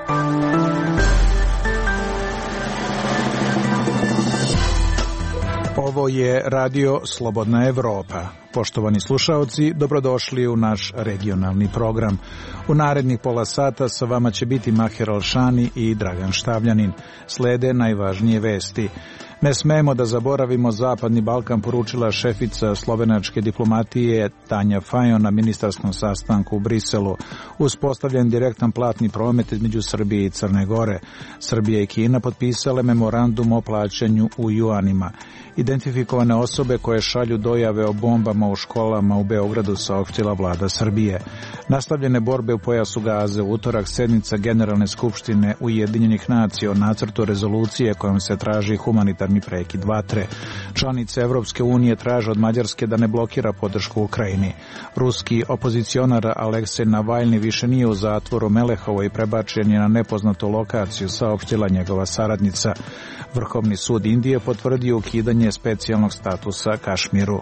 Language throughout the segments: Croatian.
Ovo je Radio Slobodna Evropa. Poštovani slušaoci, dobrodošli u naš regionalni program. U narednih pola sata sa vama će biti Maher Alšani i Dragan Štavljanin. Slede najvažnije vesti. Ne smemo da zaboravimo Zapadni Balkan, poručila šefica slovenačke diplomatije Tanja Fajon na ministarskom sastanku u Briselu. Uspostavljen direktan platni promet između Srbije i Crne Gore. Srbija i Kina potpisale memorandum o plaćanju u juanima. Identifikovane osobe koje šalju dojave o bombama u školama u Beogradu, saopštila vlada Srbije. Nastavljene borbe u pojasu Gaze, u utorak sednica Generalne skupštine Ujedinjenih nacija o nacrtu rezolucije kojom se traži humanitarni prekid vatre. Članice Evropske unije traže od Mađarske da ne blokira podršku Ukrajini. Ruski opozicionar Aleksej Navalni više nije u zatvoru Melehovo i prebačen je na nepoznatu lokaciju, saopštila njegova saradnica. Vrhovni sud Indije potvrdio ukidanje specijalnog statusa Kašmiru.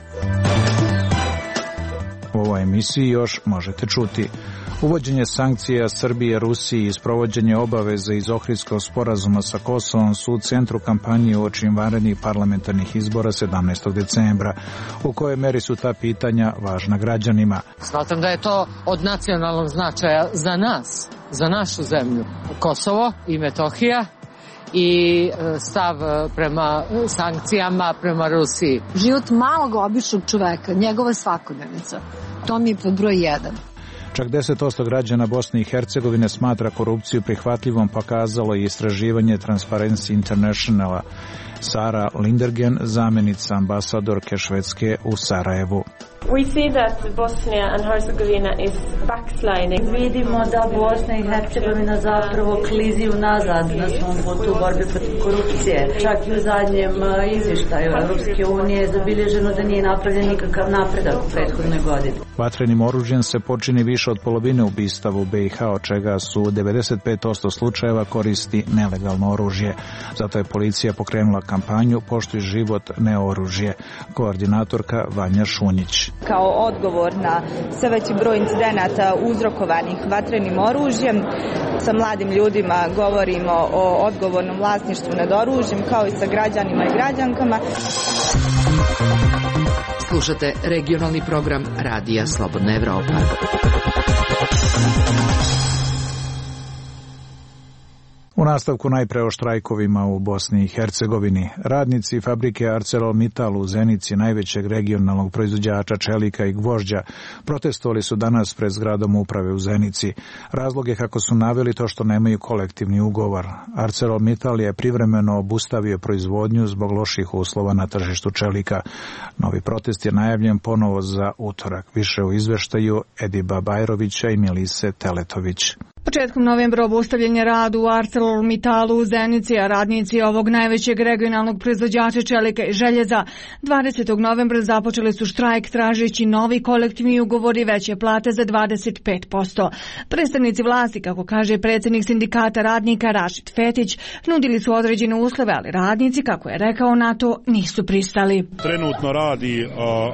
U ovoj emisiji još možete čuti: uvođenje sankcija Srbije Rusiji i sprovođenje obaveza iz Ohridskog sporazuma sa Kosovom su u centru kampanje uoči vanrednih parlamentarnih izbora 17. decembra. U kojoj meri su ta pitanja važna građanima? Smatram da je to od nacionalnog značaja za nas, za našu zemlju. Kosovo i Metohija i stav prema sankcijama prema Rusiji. Život malog običnog čoveka, njegova svakodnevnica, to mi je pod broj 1. Čak 10% građana Bosne i Hercegovine smatra korupciju prihvatljivom, pokazalo je istraživanje Transparency Internationala. Sara Lindergen, zamjenica ambasadorke Švedske u Sarajevu. We see that Bosnia and Herzegovina is backsliding. Vidimo da Bosna i Hercegovina zapravo klizi unazad na svom putu borbe protiv korupcije. Čak i u zadnjem izvještaju Europske unije je zabilježeno da nije napravljen nikakav napredak u prethodnoj godini. Vatrenim oružjem se počini više od polovine ubistava u BiH, od čega su 95% slučajeva koristi nelegalno oružje. Zato je policija pokrenula kampanju Poštuj život, ne oružje. Koordinatorka Vanja Šunjić. Kao odgovor na sve veći broj incidenata uzrokovanih vatrenim oružjem, sa mladim ljudima govorimo o odgovornom vlasništvu nad oružjem, kao i sa građanima i građankama. Slušate regionalni program Radija Slobodna Evropa. U nastavku najpre o štrajkovima u Bosni i Hercegovini. Radnici fabrike ArcelorMittal u Zenici, najvećeg regionalnog proizvođača čelika i gvožđa, protestovali su danas pred zgradom uprave u Zenici. Razlog je, kako su naveli, to što nemaju kolektivni ugovor. ArcelorMittal je privremeno obustavio proizvodnju zbog loših uslova na tržištu čelika. Novi protest je najavljen ponovo za utorak. Više u izveštaju Ediba Bajrovića i Milise Teletović. Početkom novembra obustavljen je rad u ArcelorMittalu u Zenici, a radnici ovog najvećeg regionalnog proizvođača čelika i željeza 20. novembra započeli su štrajk tražeći novi kolektivni ugovor i veće plate za 25%. Predstavnici vlasti, kako kaže predsjednik sindikata radnika Rašid Fetić, nudili su određene uslove, ali radnici, kako je rekao, na to nisu pristali. Trenutno radi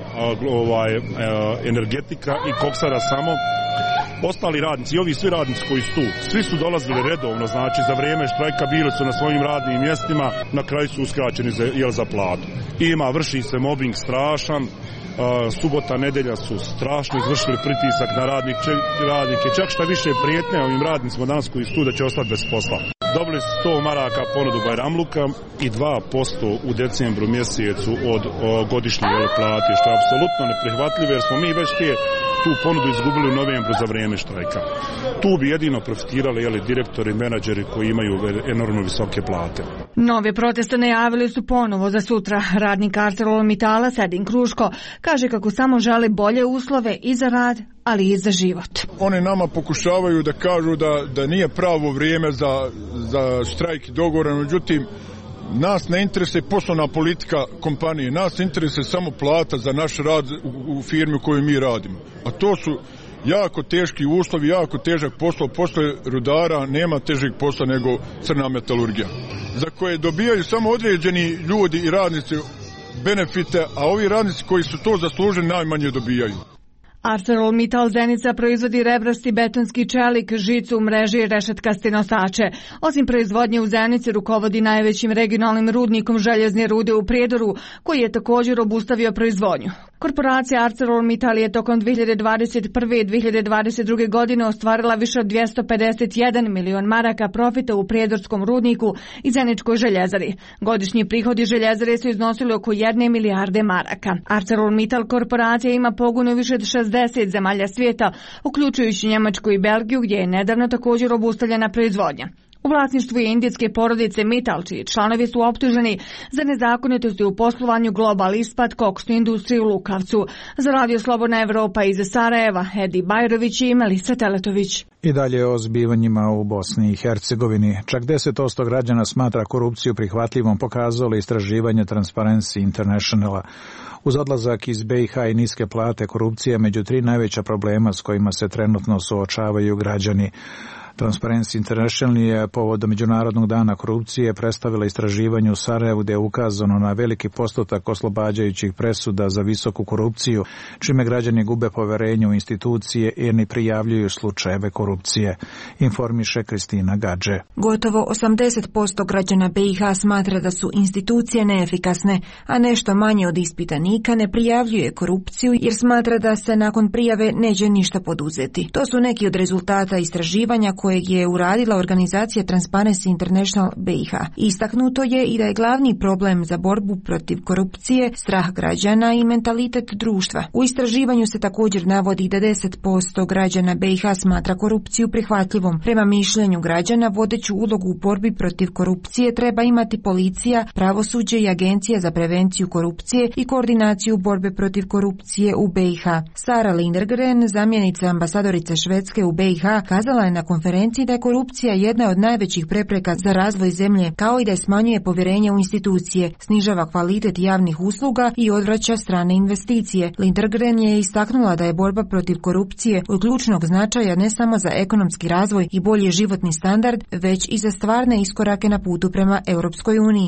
energetika i koksara samo. Ostali radnici i ovi svi radnici koji su tu, svi su dolazili redovno, znači za vrijeme štrajka bili su na svojim radnim mjestima, na kraju su uskraćeni za platu. Vrši se mobbing strašan, subota, nedelja su strašno izvršili pritisak na radnike, čak šta više prijetnje ovim radnicima danas koji su tu da će ostati bez posla. Dobili su 100 maraka ponudu Bajramluka i 2% u decembru mjesecu od godišnje plate, što je apsolutno neprihvatljivo, jer smo mi već tu ponudu izgubili u novembru za vrijeme štrajka. Tu bi jedino profitirali direktori i menadžeri koji imaju enormno visoke plate. Nove proteste najavili su ponovo za sutra. Radnik ArcelorMittala Sedin Kruško kaže kako samo žele bolje uslove i za rad, ali i za život. Oni nama pokušavaju da kažu da nije pravo vrijeme za štrajk i dogovor, međutim nas ne interesuje poslovna politika kompanije, nas interesuje samo plata za naš rad u firmi u kojoj mi radimo. A to su jako teški uslovi, jako težak posao. Posle rudara nema težeg posla nego crna metalurgija, za koje dobijaju samo određeni ljudi i radnici benefite, a ovi radnici koji su to zaslužili najmanje dobijaju. ArcelorMittal Zenica proizvodi rebrasti betonski čelik, žicu, mreže i rešetkaste nosače. Osim proizvodnje u Zenici rukovodi najvećim regionalnim rudnikom željezne rude u Prijedoru, koji je također obustavio proizvodnju. Korporacija ArcelorMittal je tokom 2021. i 2022. godine ostvarila više od 251 milion maraka profita u prijedorskom rudniku i Zeničkoj željezari. Godišnji prihodi željezare su iznosili oko 1 milijarde maraka. ArcelorMittal korporacija ima pogone u više od 60 zemalja svijeta, uključujući Njemačku i Belgiju, gdje je nedavno također obustavljena proizvodnja. U vlasništvu je indijske porodice Mittal, čiji članovi su optuženi za nezakonitosti u poslovanju Global Ispat, koksnu industriju u Lukavcu. Za Radio Slobodna Evropa iz Sarajeva, Edi Bajrović i Melisa Teletović. I dalje o zbivanjima u Bosni i Hercegovini. Čak 10% građana smatra korupciju prihvatljivom, pokazalo istraživanje Transparency Internationala. Uz odlazak iz BiH i niske plate, korupcija je među 3 najveća problema s kojima se trenutno suočavaju građani. Transparency International je povodom Međunarodnog dana korupcije predstavila istraživanje u Sarajevu gdje je ukazano na veliki postotak oslobađajućih presuda za visoku korupciju, čime građani gube poverenje u institucije i ne prijavljuju slučajeve korupcije, informiše Kristina Gadže. Gotovo 80% građana BiH smatra da su institucije neefikasne, a nešto manje od ispitanika ne prijavljuje korupciju jer smatra da se nakon prijave neće ništa poduzeti. To su neki od rezultata istraživanja kojeg je uradila organizacija Transparency International BiH. Istaknuto je i da je glavni problem za borbu protiv korupcije strah građana i mentalitet društva. U istraživanju se također navodi da 10% građana BiH smatra korupciju prihvatljivom. Prema mišljenju građana, vodeću ulogu u borbi protiv korupcije treba imati policija, pravosuđe i agencija za prevenciju korupcije i koordinaciju borbe protiv korupcije u BiH. Sara Lindgren, zamjenica ambasadorice Švedske u BiH, kazala je na konferenciji da je korupcija jedna od najvećih prepreka za razvoj zemlje, kao i da smanjuje povjerenje u institucije, snižava kvalitet javnih usluga i odvraća strane investicije. Lindgren je istaknula da je borba protiv korupcije od ključnog značaja ne samo za ekonomski razvoj i bolji životni standard, već i za stvarne iskorake na putu prema Europskoj uniji.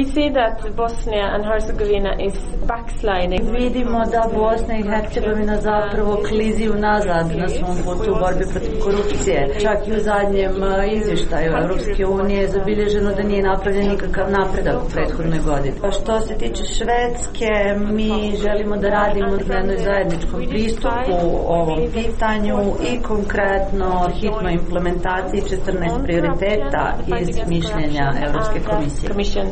Vidimo da Bosna i Hercegovina zapravo klizi unazad na svom putu u borbi protiv korupcije. Čak i u zadnjem izvještaju Europske unije zabilježeno da nije napravljen nikakav napredak u prethodnoj godini. Što se tiče Švedske, mi želimo da radimo na jednoj zajedničkom pristupu ovom pitanju i konkretno hitnoj implementaciji 14 prioriteta iz mišljenja Europske komisije.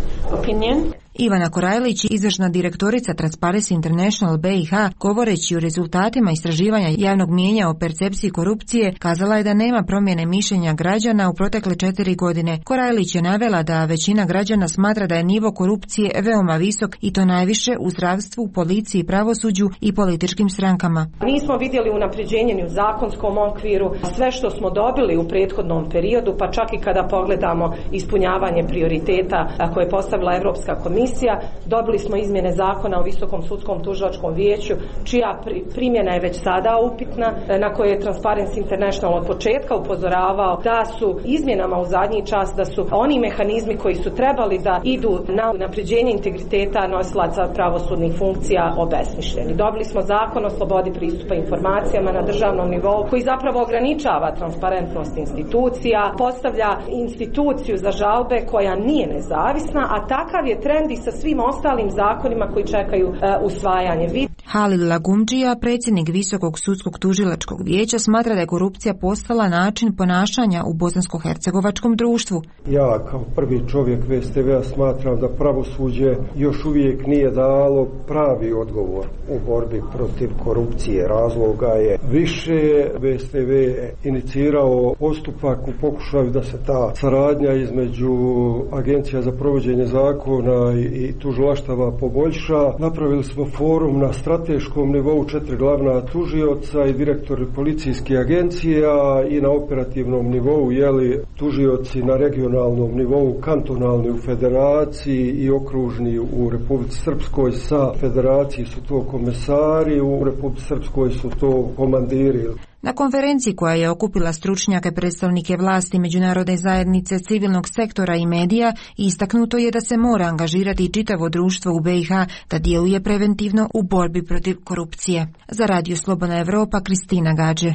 Ivana Korajlić, izvršna direktorica Transparency International BiH, govoreći o rezultatima istraživanja javnog mijenja o percepciji korupcije, kazala je da nema promjene mišljenja građana u protekle 4 godine. Korajlić je navela da većina građana smatra da je nivo korupcije veoma visok i to najviše u zdravstvu, policiji, pravosuđu i političkim strankama. Nismo vidjeli unapređenje ni u zakonskom okviru, sve što smo dobili u prethodnom periodu, pa čak i kada pogledamo ispunjavanje prioriteta koje je postavila Europska komisija, dobili smo izmjene zakona o Visokom sudskom tužilačkom vijeću, čija primjena je već sada upitna, na koje je Transparency International od početka upozoravao da su izmjenama u zadnji čas, da su oni mehanizmi koji su trebali da idu na unapređenje integriteta nosilaca pravosudnih funkcija obesmišljeni. Dobili smo zakon o slobodi pristupa informacijama na državnom nivou koji zapravo ograničava transparentnost institucija, postavlja instituciju za žalbe koja nije nezavisna, a takav je trend i sa svim ostalim zakonima koji čekaju usvajanje. Halil Lagumdžija, predsjednik Visokog sudskog tužilačkog vijeća, smatra da je korupcija postala način ponašanja u bosansko-hercegovačkom društvu. Ja kao prvi čovjek VSTV-a smatram da pravosuđe još uvijek nije dalo pravi odgovor u borbi protiv korupcije. Razloga je više. VSTV inicirao postupak u pokušaju da se ta saradnja između Agencija za provođenje zakona i tužilaštava poboljša. Napravili smo forum na strateškom nivou, 4 glavna tužioca i direktori policijskih agencija i na operativnom nivou tužioci na regionalnom nivou, kantonalni u federaciji i okružni u Republici Srpskoj. Sa federaciji su to komesari, u Republici Srpskoj su to komandiri. Na konferenciji koja je okupila stručnjake, predstavnike vlasti, međunarodne zajednice, civilnog sektora i medija, istaknuto je da se mora angažirati čitavo društvo u BiH da djeluje preventivno u borbi protiv korupcije. Za Radio Slobodna Evropa, Kristina Gađe.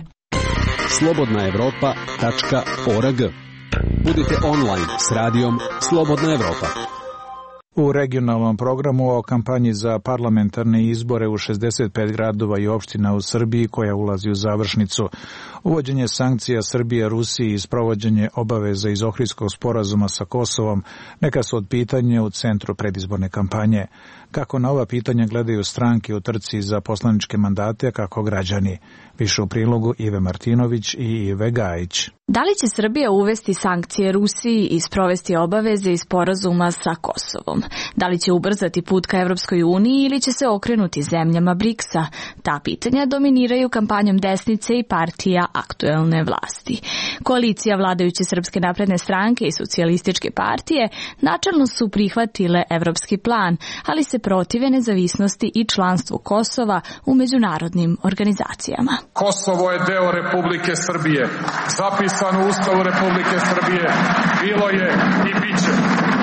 slobodnaevropa.org. Budite online s radijom Slobodna Evropa. U regionalnom programu o kampanji za parlamentarne izbore u 65 gradova i opština u Srbiji koja ulazi u završnicu, uvođenje sankcija Srbije Rusiji i sprovođenje obaveza iz Ohridskog sporazuma sa Kosovom neka su od pitanja u centru predizborne kampanje. Kako na ova pitanja gledaju stranke u trci za poslaničke mandate, kako građani? Više u prilogu Ive Martinović i Ive Gajić. Da li će Srbija uvesti sankcije Rusiji i sprovesti obaveze iz sporazuma sa Kosovom? Da li će ubrzati put ka Evropskoj uniji ili će se okrenuti zemljama BRICS-a? Ta pitanja dominiraju kampanjom desnice i partija aktuelne vlasti. Koalicija vladajuće Srpske napredne stranke i socijalističke partije načelno su prihvatile evropski plan, ali se protive nezavisnosti i članstvu Kosova u međunarodnim organizacijama. Kosovo je deo Republike Srbije. Zapisano u Ustavu Republike Srbije. Bilo je i bit će.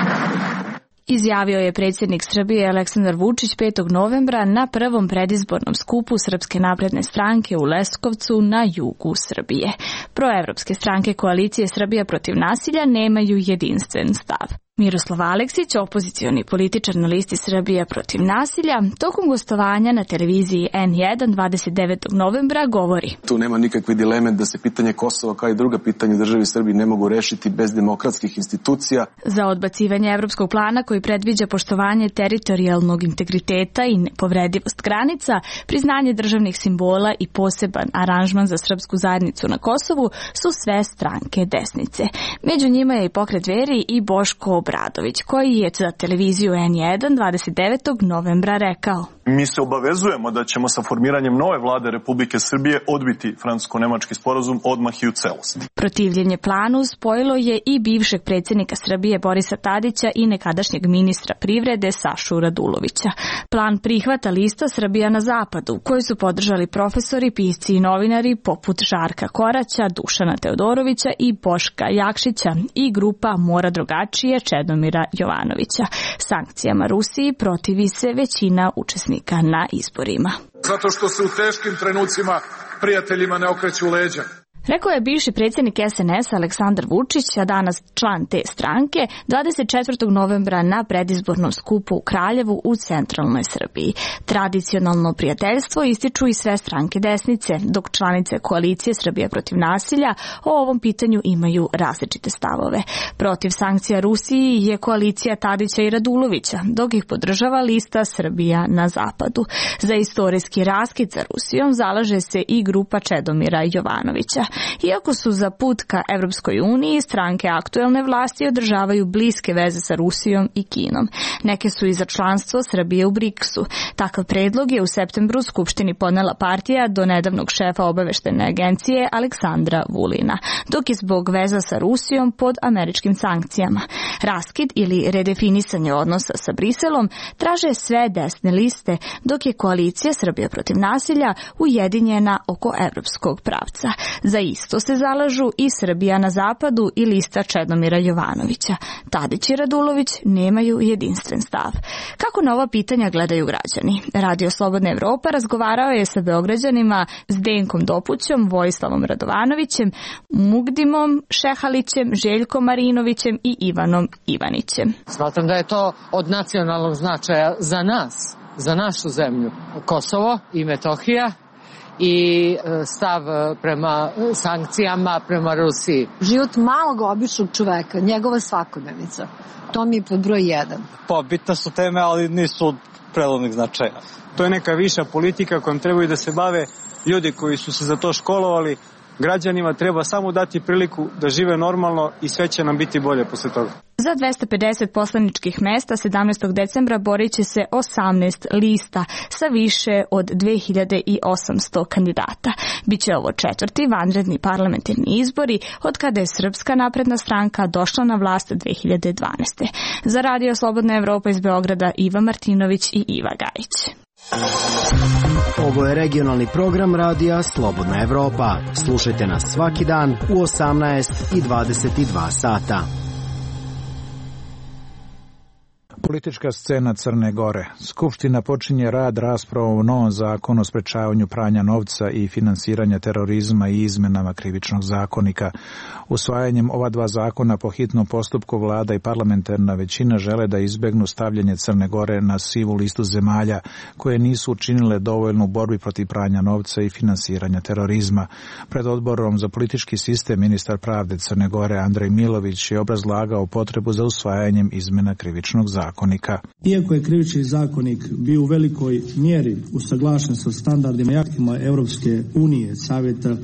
Izjavio je predsjednik Srbije Aleksandar Vučić 5. novembra na prvom predizbornom skupu Srpske napredne stranke u Leskovcu na jugu Srbije. Proevropske stranke koalicije Srbija protiv nasilja nemaju jedinstven stav. Miroslav Aleksić, opozicioni političar na listi Srbija protiv nasilja, tokom gostovanja na televiziji N1 29. novembra govori: Tu nema nikakve dileme da se pitanje Kosova kao i druga pitanja u državi Srbiji ne mogu rešiti bez demokratskih institucija. Za odbacivanje evropskog plana koji predviđa poštovanje teritorijalnog integriteta i nepovredivost granica, priznanje državnih simbola i poseban aranžman za srpsku zajednicu na Kosovu su sve stranke desnice. Među njima je i Pokret Dveri i Boško Obradović, koji je za televiziju N1 29. novembra rekao: Mi se obavezujemo da ćemo sa formiranjem nove vlade Republike Srbije odbiti francusko-nemački sporazum odmah i u celosti. Protivljenje planu spojilo je i bivšeg predsjednika Srbije Borisa Tadića i nekadašnjeg ministra privrede Sašu Radulovića. Plan prihvata lista Srbija na zapadu, koju su podržali profesori, pisci i novinari poput Žarka Koraća, Dušana Teodorovića i Boška Jakšića i grupa Mora drugačije Čedomira Jovanovića. Sankcijama Rusiji protivi se većina učesnika na izborima. Zato što se u teškim trenucima prijateljima ne okreću leđa. Rekao je bivši predsjednik SNS Aleksandar Vučić, a danas član te stranke, 24. novembra na predizbornom skupu u Kraljevu u centralnoj Srbiji. Tradicionalno prijateljstvo ističu i sve stranke desnice, dok članice koalicije Srbija protiv nasilja o ovom pitanju imaju različite stavove. Protiv sankcija Rusiji je koalicija Tadića i Radulovića, dok ih podržava lista Srbija na zapadu. Za istorijski raskid sa Rusijom zalaže se i grupa Čedomira Jovanovića. Iako su za put ka Evropskoj uniji, stranke aktuelne vlasti održavaju bliske veze sa Rusijom i Kinom. Neke su i za članstvo Srbije u BRICS-u. Takav predlog je u septembru Skupštini podnela partija do nedavnog šefa obaveštene agencije Aleksandra Vulina, dok je zbog veza sa Rusijom pod američkim sankcijama. Raskid ili redefinisanje odnosa sa Briselom traže sve desne liste, dok je koalicija Srbija protiv nasilja ujedinjena oko evropskog pravca. Za isto se zalažu i Srbija na zapadu i lista Čedomira Jovanovića. Tadić i Radulović nemaju jedinstven stav. Kako na ova pitanja gledaju građani? Radio Slobodna Evropa razgovarao je sa Beograđanima Zdenkom Dopućom, Vojislavom Radovanovićem, Mugdimom Šehalićem, Željkom Marinovićem i Ivanom Ivanićem. Smatram da je to od nacionalnog značaja za nas, za našu zemlju. Kosovo i Metohija i stav prema sankcijama prema Rusiji. Život malog običnog čoveka, njegova svakodnevnica, to mi je pod broj 1. Pa bitne su teme, ali nisu od prelomnih značaja. To je neka viša politika kojom trebaju da se bave ljudi koji su se za to školovali. Građanima treba samo dati priliku da žive normalno i sve će nam biti bolje posle toga. Za 250 poslaničkih mesta 17. decembra borit će se 18 lista sa više od 2800 kandidata. Biće ovo 4. vanredni parlamentarni izbori od kada je Srpska napredna stranka došla na vlast 2012. Za Radio Slobodna Evropa iz Beograda Iva Martinović i Iva Gajić. Ovo je regionalni program radija Slobodna Evropa. Slušajte nas svaki dan u 18 i 22 sata. Politička scena Crne Gore. Skupština počinje rad raspravom o novom zakonu o sprečavanju pranja novca i finansiranja terorizma i izmenama krivičnog zakonika. Usvajanjem ova dva zakona po hitnom postupku vlada i parlamentarna većina žele da izbegnu stavljanje Crne Gore na sivu listu zemalja koje nisu učinile dovoljno u borbi protiv pranja novca i finansiranja terorizma. Pred odborom za politički sistem ministar pravde Crne Gore Andrej Milović je obrazlagao potrebu za usvajanjem izmena krivičnog zakonika. Iako je krivični zakonik bio u velikoj mjeri usaglašen sa standardima i aktima Europske unije, Savjeta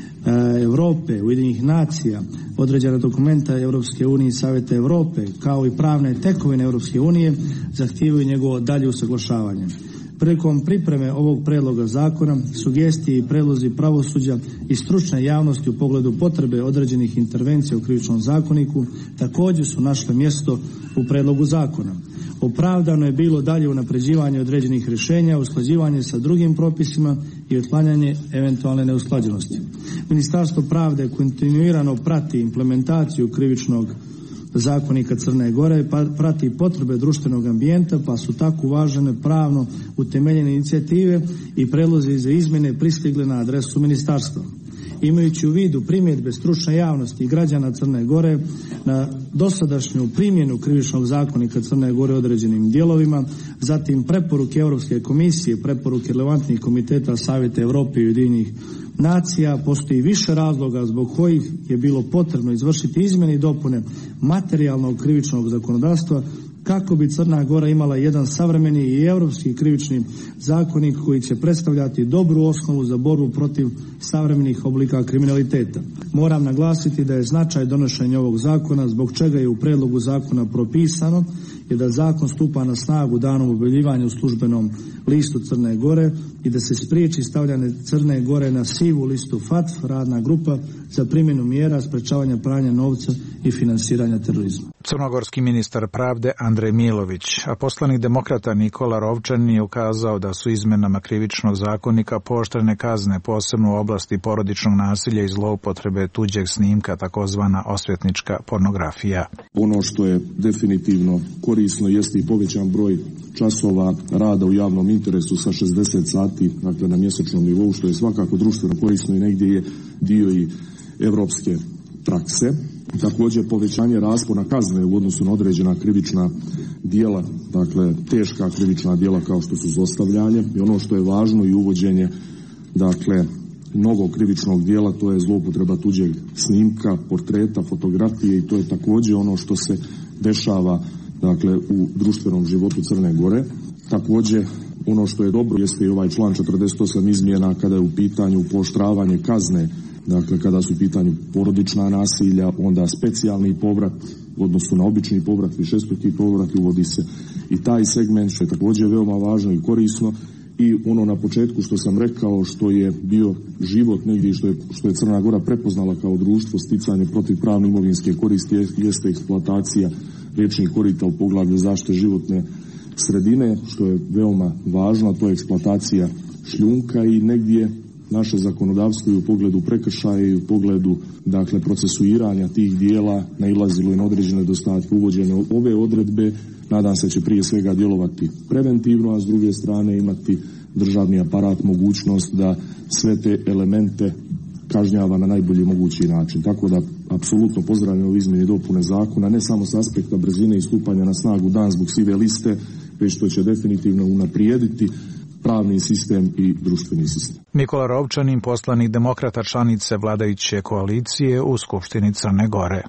Evrope, Ujedinjenih nacija, određena dokumenta Europske unije i Savjeta Evrope, kao i pravne tekovine Europske unije, zahtijevaju njegovo dalje usaglašavanje. Prilikom pripreme ovog predloga zakona, sugestije i predlozi pravosuđa i stručne javnosti u pogledu potrebe određenih intervencija u krivičnom zakoniku također su našle mjesto u predlogu zakona. Opravdano je bilo dalje unapređivanje određenih rješenja, usklađivanje sa drugim propisima i otklanjanje eventualne neusklađenosti. Ministarstvo pravde kontinuirano prati implementaciju krivičnog zakonika Crne Gore, prati potrebe društvenog ambijenta, pa su tako uvažene pravno utemeljene inicijative i predlozi za izmjene pristigli na adresu ministarstva. Imajući u vidu primjedbe stručne javnosti i građana Crne Gore na dosadašnju primjenu krivičnog zakonika Crne Gore određenim dijelovima, zatim preporuke Europske komisije, preporuke relevantnih komiteta Savjeta Evrope i Ujedinjenih nacija, postoji više razloga zbog kojih je bilo potrebno izvršiti izmjene i dopune materijalnog krivičnog zakonodavstva kako bi Crna Gora imala jedan savremeni i europski krivični zakonik koji će predstavljati dobru osnovu za borbu protiv savremenih oblika kriminaliteta. Moram naglasiti da je značaj donošenja ovog zakona, zbog čega je u predlogu zakona propisano je da zakon stupa na snagu danom objavljivanja u službenom listu Crne Gore i da se spriječi stavljanje Crne Gore na sivu listu FATF, radna grupa za primjenu mjera sprečavanja pranja novca i finansiranja terorizma. Crnogorski ministar pravde Andrej Milović, a poslanik demokrata Nikola Rovčan je ukazao da su izmenama krivičnog zakonika pooštrene kazne posebno u oblasti porodičnog nasilja i zloupotrebe tuđeg snimka, takozvana osvetnička pornografija. Ono što je definitivno korisno jeste i povećan broj časova rada u javnom interesu sa 60 sati, dakle na mjesečnom nivou, što je svakako društveno korisno i negdje je dio i evropske prakse. Također povećanje raspona kazne u odnosu na određena krivična djela, dakle teška krivična djela kao što su zlostavljanje, i ono što je važno i uvođenje dakle novog krivičnog djela, to je zloupotreba tuđeg snimka, portreta, fotografije, i to je također ono što se dešava dakle u društvenom životu Crne Gore. Također ono što je dobro jeste i ovaj član 48 izmjena kada je u pitanju pooštravanje kazne, dakle kada su u pitanju porodična nasilja, onda specijalni povrat u odnosu na obični povrat, višestruki povrat, uvodi se i taj segment, što je također veoma važno i korisno. I ono na početku što sam rekao, što je bio život negdje, što je Crna Gora prepoznala kao društvo, sticanje protivpravne imovinske koristi, jeste eksploatacija riječnih korita u poglavlju zaštite životne sredine, što je veoma važno, to je eksploatacija šljunka, i negdje naše zakonodavstvo i u pogledu prekršaja i u pogledu dakle procesuiranja tih dijela nailazilo i na određene nedostatke. Uvođenje ove odredbe nadam se će prije svega djelovati preventivno, a s druge strane imati državni aparat mogućnost da sve te elemente kažnjava na najbolji mogući način. Tako da apsolutno pozdravljam ove izmjene i dopune zakona, ne samo s aspekta brzine i stupanja na snagu dan zbog sive liste, već to će definitivno unaprijediti pravni sistem i društveni sistem. Nikola Rovčanin, poslanik demokrata članice vladajuće koalicije u Skupštini Crne Gore.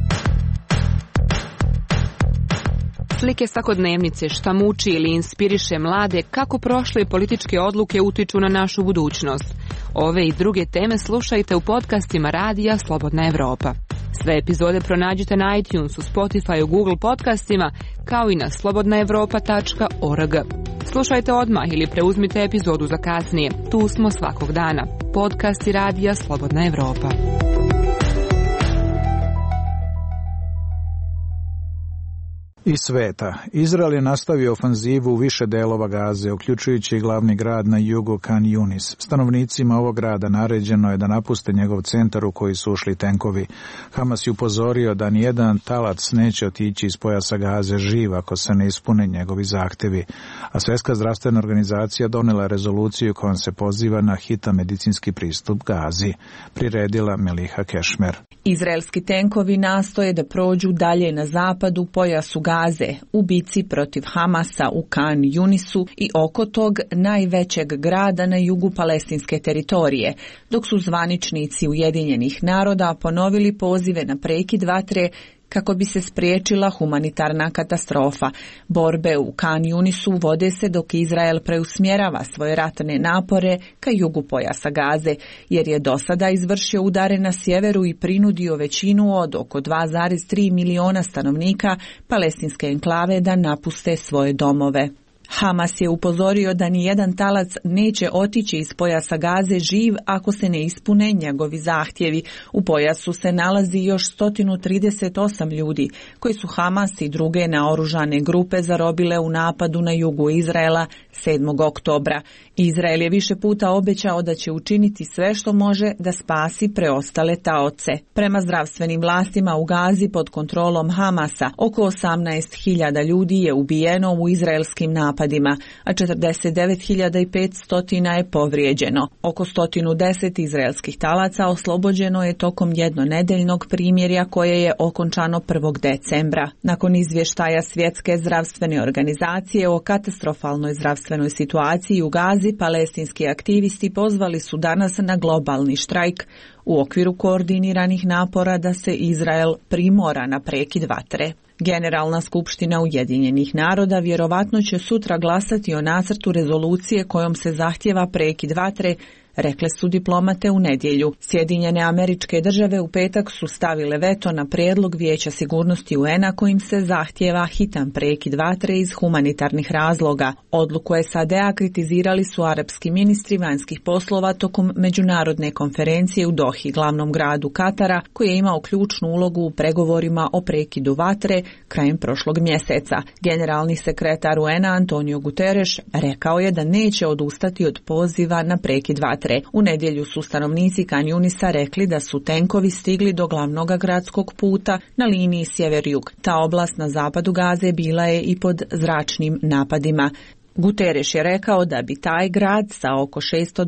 Slike svakodnevnice, šta muči ili inspiriše mlade, kako prošle političke odluke utiču na našu budućnost. Ove i druge teme slušajte u podcastima radija Slobodna Evropa. Sve epizode pronađite na iTunesu, Spotifyu, Google podcastima, kao i na slobodnaevropa.org. Slušajte odmah ili preuzmite epizodu za kasnije. Tu smo svakog dana. Podcasti radija Slobodna Evropa. i sveta. Izrael je nastavio ofanzivu u više delova Gaze, uključujući i glavni grad na jugu Khan Yunis. Stanovnicima ovog grada naređeno je da napuste njegov centar u koji su ušli tenkovi. Hamas je upozorio da nijedan talac neće otići iz pojasa Gaze živ ako se ne ispune njegovi zahtevi. A Svjetska zdravstvena organizacija donela rezoluciju kojom se poziva na hitan medicinski pristup Gazi. Priredila Meliha Kešmer. Izraelski tenkovi nastoje da prođu dalje na zapad u pojasu Gaze, u bici protiv Hamasa u Khan Yunisu i oko tog najvećeg grada na jugu palestinske teritorije, dok su zvaničnici Ujedinjenih naroda ponovili pozive na prekid vatre kako bi se spriječila humanitarna katastrofa. Borbe u Khan Yunisu vode se dok Izrael preusmjerava svoje ratne napore ka jugu pojasa Gaze, jer je do sada izvršio udare na sjeveru i prinudio većinu od oko 2,3 miliona stanovnika palestinske enklave da napuste svoje domove. Hamas je upozorio da nijedan talac neće otići iz pojasa Gaze živ ako se ne ispune njegovi zahtjevi. U pojasu se nalazi još 138 ljudi koji su Hamas i druge naoružane grupe zarobile u napadu na jugu Izraela 7. oktobra. Izrael je više puta obećao da će učiniti sve što može da spasi preostale taoce. Prema zdravstvenim vlastima u Gazi pod kontrolom Hamasa oko 18.000 ljudi je ubijeno u izraelskim napadima, a 49.500 je povrijeđeno. Oko 110 izraelskih talaca oslobođeno je tokom jednonedeljnog primirja koje je okončano 1. decembra. Nakon izvještaja Svjetske zdravstvene organizacije o katastrofalnoj zdravstvenoj situaciji u Gazi, palestinski aktivisti pozvali su danas na globalni štrajk u okviru koordiniranih napora da se Izrael primora na prekid vatre. Generalna skupština Ujedinjenih naroda vjerovatno će sutra glasati o nacrtu rezolucije kojom se zahtjeva prekid vatre, rekle su diplomate u nedjelju. Sjedinjene Američke Države u petak su stavile veto na prijedlog Vijeća sigurnosti UN-a kojim se zahtjeva hitan prekid vatre iz humanitarnih razloga. Odluku SAD-a kritizirali su arapski ministri vanjskih poslova tokom međunarodne konferencije u Dohi, glavnom gradu Katara, koji je imao ključnu ulogu u pregovorima o prekidu vatre krajem prošlog mjeseca. Generalni sekretar UN-a Antonio Guterres rekao je da neće odustati od poziva na prekid vatre. U nedjelju su stanovnici Khan Yunisa rekli da su tenkovi stigli do glavnog gradskog puta na liniji sjever-jug. Ta oblast na zapadu Gaze bila je i pod zračnim napadima. Guterres je rekao da bi taj grad sa oko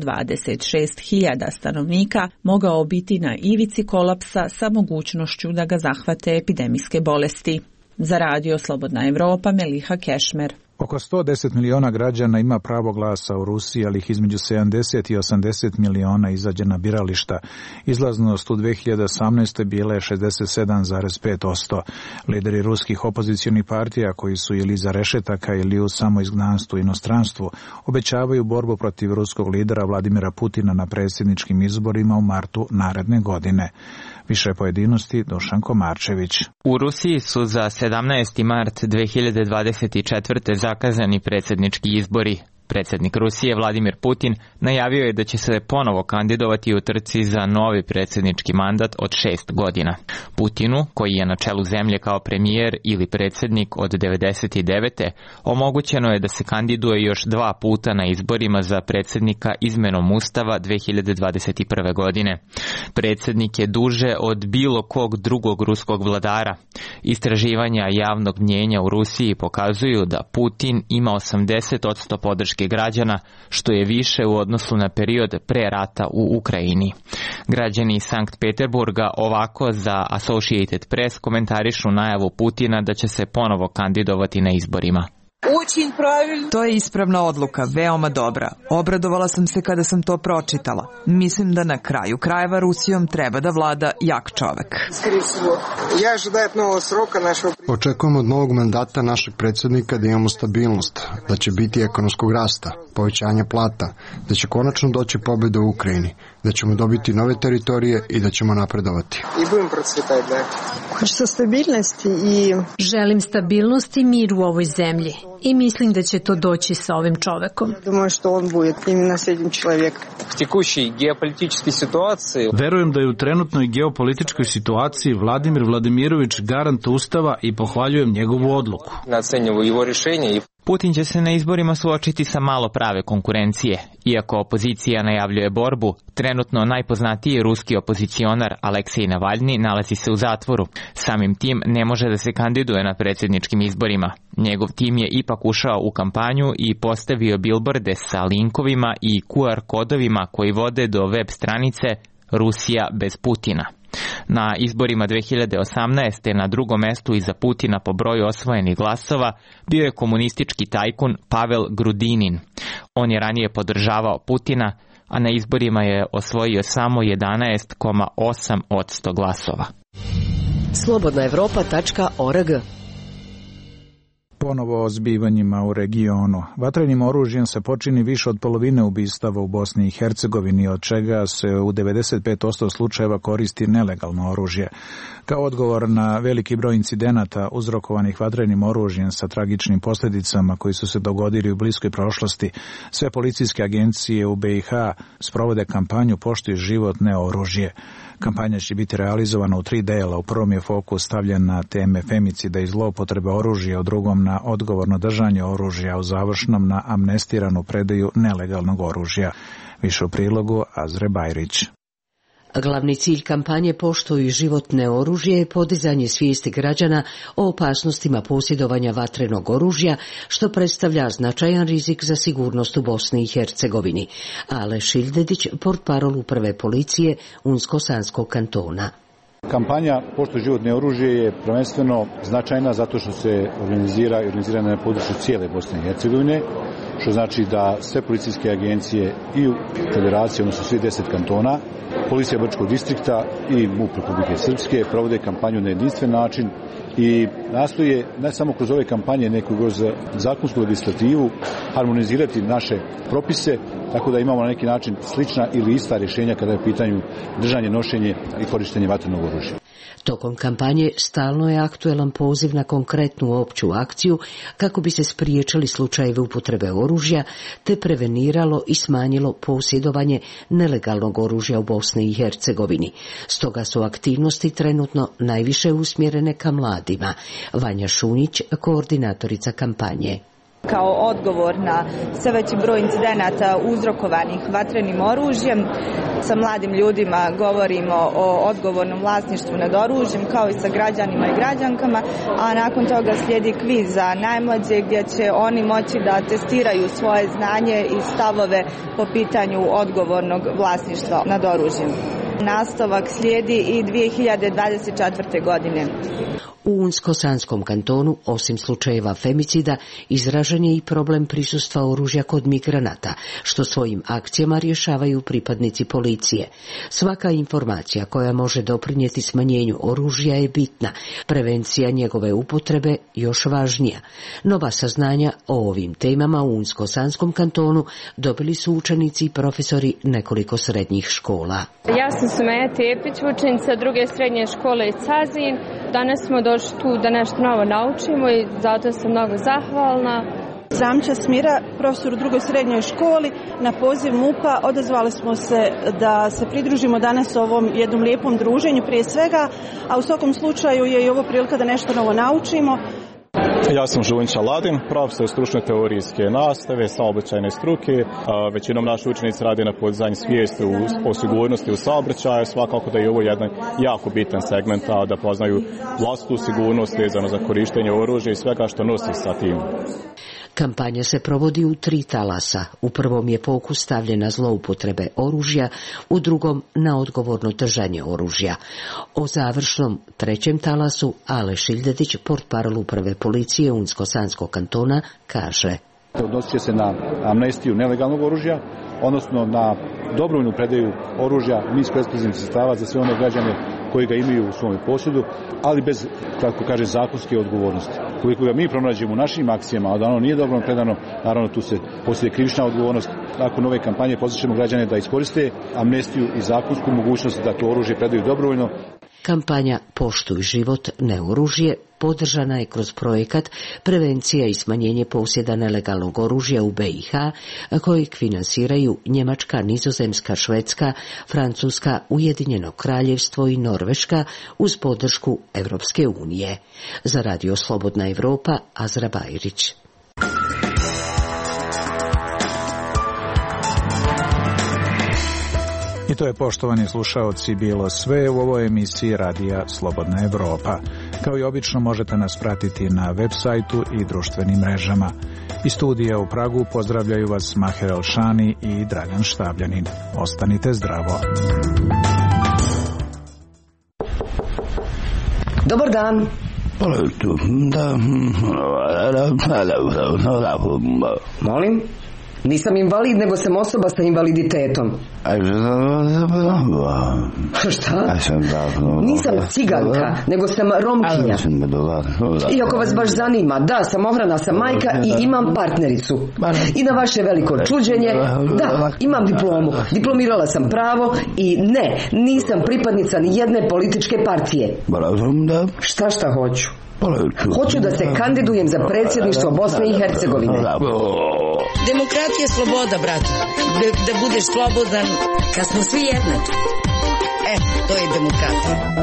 626.000 stanovnika mogao biti na ivici kolapsa sa mogućnošću da ga zahvate epidemijske bolesti. Za Radio Slobodna Evropa, Meliha Kešmer. Oko 110 miliona građana ima pravo glasa u Rusiji, ali ih između 70 i 80 miliona izađe na birališta. Izlaznost u 2018. bila je 67,5%. Lideri ruskih opozicionih partija, koji su ili iza rešetaka ili u samoizgnanstvu i inostranstvu, obećavaju borbu protiv ruskog lidera Vladimira Putina na predsjedničkim izborima u martu naredne godine. Više pojedinosti Dušan Komarčević. U Rusiji su za 17. mart 2024. zakazani predsjednički izbori. Predsjednik Rusije Vladimir Putin najavio je da će se ponovo kandidovati u trci za novi predsjednički mandat od 6 godina. Putinu, koji je na čelu zemlje kao premijer ili predsjednik od 1999. omogućeno je da se kandiduje još 2 puta na izborima za predsjednika izmenom Ustava 2021. godine. Predsjednik je duže od bilo kog drugog ruskog vladara. Istraživanja javnog mnjenja u Rusiji pokazuju da Putin ima 80% podrške građana, što je više u odnosu na period pre rata u Ukrajini. Građani iz Sankt Peterburga ovako za Associated Press komentarišu najavu Putina da će se ponovo kandidovati na izborima. To je ispravna odluka, veoma dobra. Obradovala sam se kada sam to pročitala. Mislim da na kraju krajeva Rusijom treba da vlada jak čovek. Očekujemo od novog mandata našeg predsjednika da imamo stabilnost, da će biti ekonomskog rasta, povećanja plata, da će konačno doći pobjeda u Ukrajini, da ćemo dobiti nove teritorije i da ćemo napredovati. Želim stabilnost i mir u ovoj zemlji. I mislim da će to doći sa ovim čovekom. Verujem da je u trenutnoj geopolitičkoj situaciji Vladimir Vladimirović garant Ustava i pohvaljujem njegovu odluku. Putin će se na izborima suočiti sa malo prave konkurencije. Iako opozicija najavljuje borbu, trenutno najpoznatiji ruski opozicionar Aleksej Navalni nalazi se u zatvoru. Samim tim ne može da se kandiduje na predsjedničkim izborima. Njegov tim je ipak ušao u kampanju i postavio bilborde sa linkovima i QR kodovima koji vode do web stranice Rusija bez Putina. Na izborima 2018. na drugom mestu iza Putina po broju osvojenih glasova bio je komunistički tajkun Pavel Grudinin. On je ranije podržavao Putina, a na izborima je osvojio samo 11,8% glasova. Slobodnaevropa.org. Ponovo o zbivanjima u regionu. Vatrenim oružjem se počini više od polovine ubistava u Bosni i Hercegovini, od čega se u 95% slučajeva koristi nelegalno oružje. Kao odgovor na veliki broj incidenata uzrokovanih vatrenim oružjem sa tragičnim posljedicama koji su se dogodili u bliskoj prošlosti, sve policijske agencije u BiH sprovode kampanju Poštuj život, ne oružje. Kampanja će biti realizovana u 3 dela. U prvom je fokus stavljen na teme femicida i zloupotrebe oružja, u drugom na odgovorno držanje oružja, u završnom na amnestiranu predaju nelegalnog oružja. Više u prilogu Azre Bajrić. Glavni cilj kampanje Poštuj život, ne oružje je podizanje svijesti građana o opasnostima posjedovanja vatrenog oružja, što predstavlja značajan rizik za sigurnost u Bosni i Hercegovini. Ale Šildedić, portparol uprave policije Unsko-Sanskog kantona. Kampanja Poštuj život, ne oružje je prvenstveno značajna zato što se organizira na području cijele Bosne i Hercegovine, što znači da sve policijske agencije i u federaciji, odnosno svi 10 kantona, policija Brčkog distrikta i MUP Republike Srpske provode kampanju na jedinstven način i nastoje ne samo kroz ove kampanje, nego kroz zakonsku legislativu harmonizirati naše propise, tako da imamo na neki način slična ili ista rješenja kada je u pitanju držanje, nošenje i korištenje vatrenog oružja. Tokom kampanje stalno je aktuelan poziv na konkretnu opću akciju kako bi se spriječili slučajevi upotrebe oružja te preveniralo i smanjilo posjedovanje nelegalnog oružja u Bosni i Hercegovini. Stoga su aktivnosti trenutno najviše usmjerene ka mladima. Vanja Šunić, koordinatorica kampanje. Kao odgovor na sve veći broj incidenata uzrokovanih vatrenim oružjem, sa mladim ljudima govorimo o odgovornom vlasništvu nad oružjem, kao i sa građanima i građankama, a nakon toga slijedi kviz za najmlađe gdje će oni moći da testiraju svoje znanje i stavove po pitanju odgovornog vlasništva nad oružjem. Nastavak slijedi i 2024. godine. U Unsko-Sanskom kantonu, osim slučajeva femicida, izražen je i problem prisustva oružja kod migranata, što svojim akcijama rješavaju pripadnici policije. Svaka informacija koja može doprinijeti smanjenju oružja je bitna, prevencija njegove upotrebe još važnija. Nova saznanja o ovim temama u Unsko-Sanskom kantonu dobili su učenici i profesori nekoliko srednjih škola. Ja sam Sumeja Tepić, učenica druge srednje škole iz Cazin. Danas smo došli tu da nešto novo naučimo i zato sam mnogo zahvalna. Zamča Smira, profesor u drugoj srednjoj školi. Na poziv MUP-a odazvali smo se da se pridružimo danas ovom jednom lijepom druženju prije svega, a u svakom slučaju je i ovo prilika da nešto novo naučimo. Ja sam Žunjić Aladin, profesor stručne teorijske nastave, saobraćajne struke. Većinom naši učenici rade na podizanju svijesti o sigurnosti u saobraćaju. Svakako da je ovo jedan jako bitan segment da poznaju vlastitu sigurnost vezano za korištenje oružja i svega što nosi sa tim. Kampanja se provodi u 3 talasa. U prvom je fokus stavljen na zloupotrebe oružja, u drugom na odgovorno držanje oružja. O završnom 3. talasu Ale Šildedić, portparol uprave policije Unsko-Sanskog kantona, kaže: Odnosit će se na amnestiju nelegalnog oružja, odnosno na dobrovoljnu predaju oružja minsko-eksplozivnih sredstava za sve one građane koji ga imaju u svom posjedu, ali bez, kako kaže, zakonske odgovornosti. Koliko ga mi pronađemo u našim akcijama, a da ono nije dobro predano, naravno tu se posjeduje krivična odgovornost. Nakon ove kampanje pozvaćemo građane da iskoriste amnestiju i zakonsku mogućnost da to oružje predaju dobrovoljno. Kampanja Poštuj život, ne oružje podržana je kroz projekat Prevencija i smanjenje posjeda nelegalnog oružja u BiH, kojeg finansiraju Njemačka, Nizozemska, Švedska, Francuska, Ujedinjeno Kraljevstvo i Norveška uz podršku Europske unije. Za Radio Slobodna Evropa, Azra Bajrić. I to je, poštovani slušaoci, bilo sve u ovoj emisiji Radija Slobodna Evropa. Kao i obično možete nas pratiti na web sajtu i društvenim mrežama. Iz studija u Pragu pozdravljaju vas Maher Elšani i Dragan Štabljanin. Ostanite zdravo. Dobar dan. Molim? Nisam invalid, nego sam osoba sa invaliditetom. Šta? Nisam ciganka, nego sam Romkinja. I ako vas baš zanima, da, sam ohrana, sam majka i imam partnericu. I na vaše veliko čuđenje, da, imam diplomu. Diplomirala sam pravo i ne, nisam pripadnica ni jedne političke partije. Šta hoću? Hoću da se kandidujem za predsjedništvo Bosne i Hercegovine. Demokratija je sloboda, brate. Da budeš slobodan kad smo svi jednaki. To je demokratija.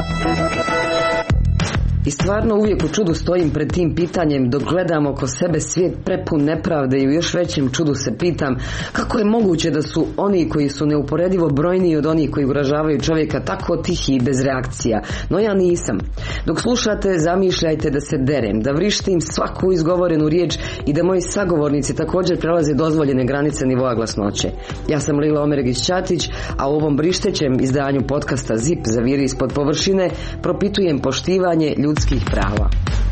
I stvarno uvijek u čudu stojim pred tim pitanjem dok gledam oko sebe svijet prepun nepravde i u još većem čudu se pitam kako je moguće da su oni koji su neuporedivo brojniji od onih koji ugrožavaju čovjeka tako tihi i bez reakcija. No ja nisam. Dok slušate, zamišljajte da se derem, da vrištim svaku izgovorenu riječ i da moji sagovornici također prelaze dozvoljene granice nivoa glasnoće. Ja sam Lila Omeregić-Ćatić, a u ovom brištećem izdanju podcasta ZIP Zaviri ispod površine propitujem poštivanje ljudskih prava.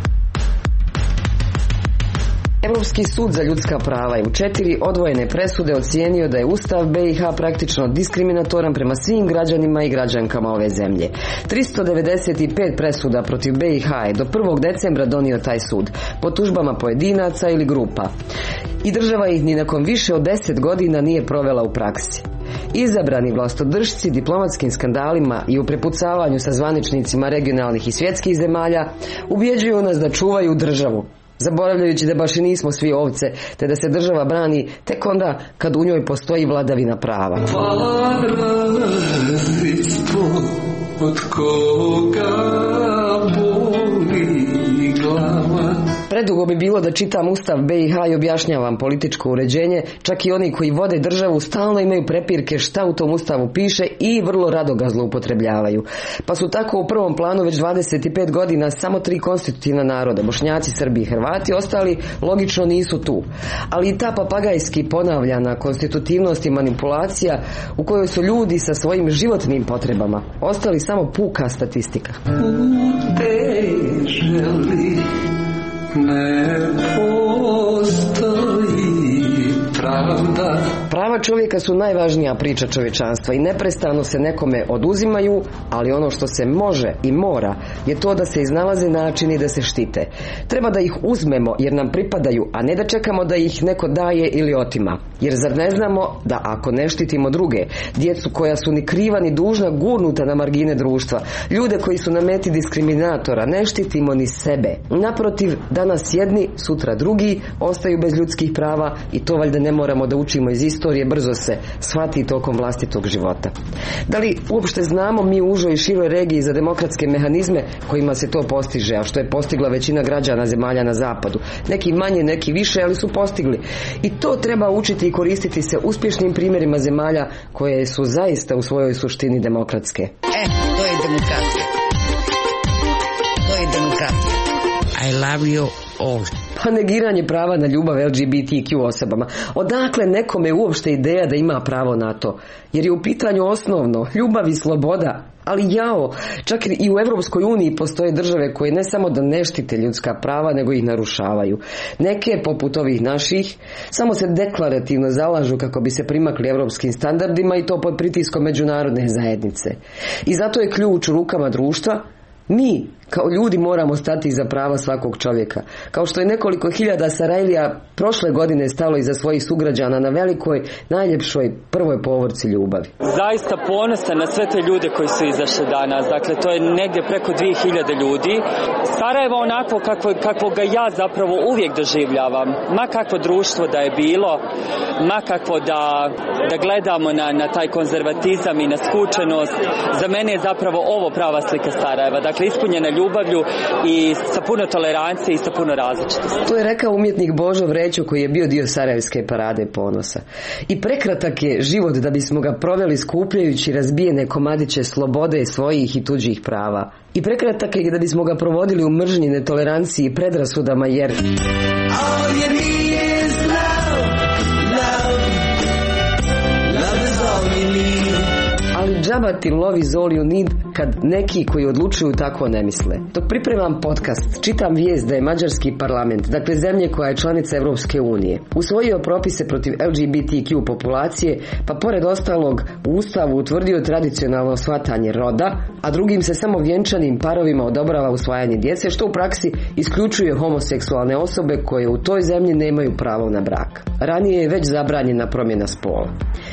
Europski sud za ljudska prava je u 4 odvojene presude ocijenio da je Ustav BiH praktično diskriminatoran prema svim građanima i građankama ove zemlje. 395 presuda protiv BiH je do 1. decembra donio taj sud, po tužbama pojedinaca ili grupa. I država ih ni nakon više od 10 godina nije provela u praksi. Izabrani vlastodržci diplomatskim skandalima i u prepucavanju sa zvaničnicima regionalnih i svjetskih zemalja ubjeđuju nas da čuvaju državu, zaboravljajući da baš i nismo svi ovce, te da se država brani tek onda kad u njoj postoji vladavina prava. Od koga boli glava. Predugo bi bilo da čitam Ustav BiH i objašnjavam političko uređenje, čak i oni koji vode državu stalno imaju prepirke šta u tom Ustavu piše i vrlo rado ga zloupotrebljavaju. Pa su tako u prvom planu već 25 godina samo 3 konstitutivna naroda, Bošnjaci, Srbi i Hrvati, ostali logično nisu tu. Ali i ta papagajski ponavljana konstitutivnost i manipulacija u kojoj su ljudi sa svojim životnim potrebama ostali samo puka statistika. Ne postoji pravda. Prava čovjeka su najvažnija priča čovječanstva i neprestano se nekome oduzimaju, ali ono što se može i mora je to da se iznalaze načini da se štite. Treba da ih uzmemo jer nam pripadaju, a ne da čekamo da ih neko daje ili otima. Jer zar ne znamo da ako ne štitimo druge, djecu koja su ni kriva ni dužna gurnuta na margine društva, ljude koji su na meti diskriminatora, ne štitimo ni sebe. Naprotiv, danas jedni, sutra drugi ostaju bez ljudskih prava i to valjda ne moramo da učimo iz istorije, brzo se shvati tokom vlastitog života. Da li uopšte znamo mi u užoj i široj regiji za demokratske mehanizme kojima se to postiže, a što je postigla većina građana zemalja na zapadu? Neki manje, neki više, ali su postigli. I to treba učiti i koristiti se uspješnim primjerima zemalja koje su zaista u svojoj suštini demokratske. To je demokratija. To je demokratija. I love you all. Pa negiranje prava na ljubav LGBTQ osobama. Odakle nekome uopšte ideja da ima pravo na to? Jer je u pitanju osnovno ljubav i sloboda. Ali čak i u Europskoj uniji postoje države koje ne samo da ne štite ljudska prava, nego ih narušavaju. Neke, poput ovih naših, samo se deklarativno zalažu kako bi se primakli europskim standardima i to pod pritiskom međunarodne zajednice. I zato je ključ u rukama društva. Mi, Kao ljudi moramo stati iza prava svakog čovjeka. Kao što je nekoliko hiljada Sarajlija prošle godine stalo iza svojih sugrađana na velikoj, najljepšoj prvoj povorci ljubavi. Zaista ponosan na sve te ljude koji su izašli danas. Dakle, to je negdje preko 2000 ljudi. Sarajevo onako kako ga ja zapravo uvijek doživljavam. Ma kakvo društvo da je bilo, ma kakvo da gledamo na taj konzervatizam i na skučenost. Za mene je zapravo ovo prava slika Sarajeva. Dakle, ispunjena ljubavlju i sa puno tolerancije i sa puno različitosti. To je rekao umjetnik Božo Vrećo koji je bio dio Sarajevske parade ponosa. I prekratak je život da bismo ga proveli skupljajući razbijene komadiće slobode svojih i tuđih prava. I prekratak je da bismo ga provodili u mržnji, netoleranciji i predrasudama jer... Ali džaba ti love is all you need kad neki koji odlučuju tako ne misle. Dok pripremam podcast, čitam vijest da je mađarski parlament, dakle zemlje koja je članica Europske unije, usvojio propise protiv LGBTQ populacije, pa pored ostalog u Ustavu utvrdio tradicionalno shvatanje roda, a drugim se samo vjenčanim parovima odobrava usvajanje djece, što u praksi isključuje homoseksualne osobe koje u toj zemlji nemaju pravo na brak. Ranije je već zabranjena promjena spola.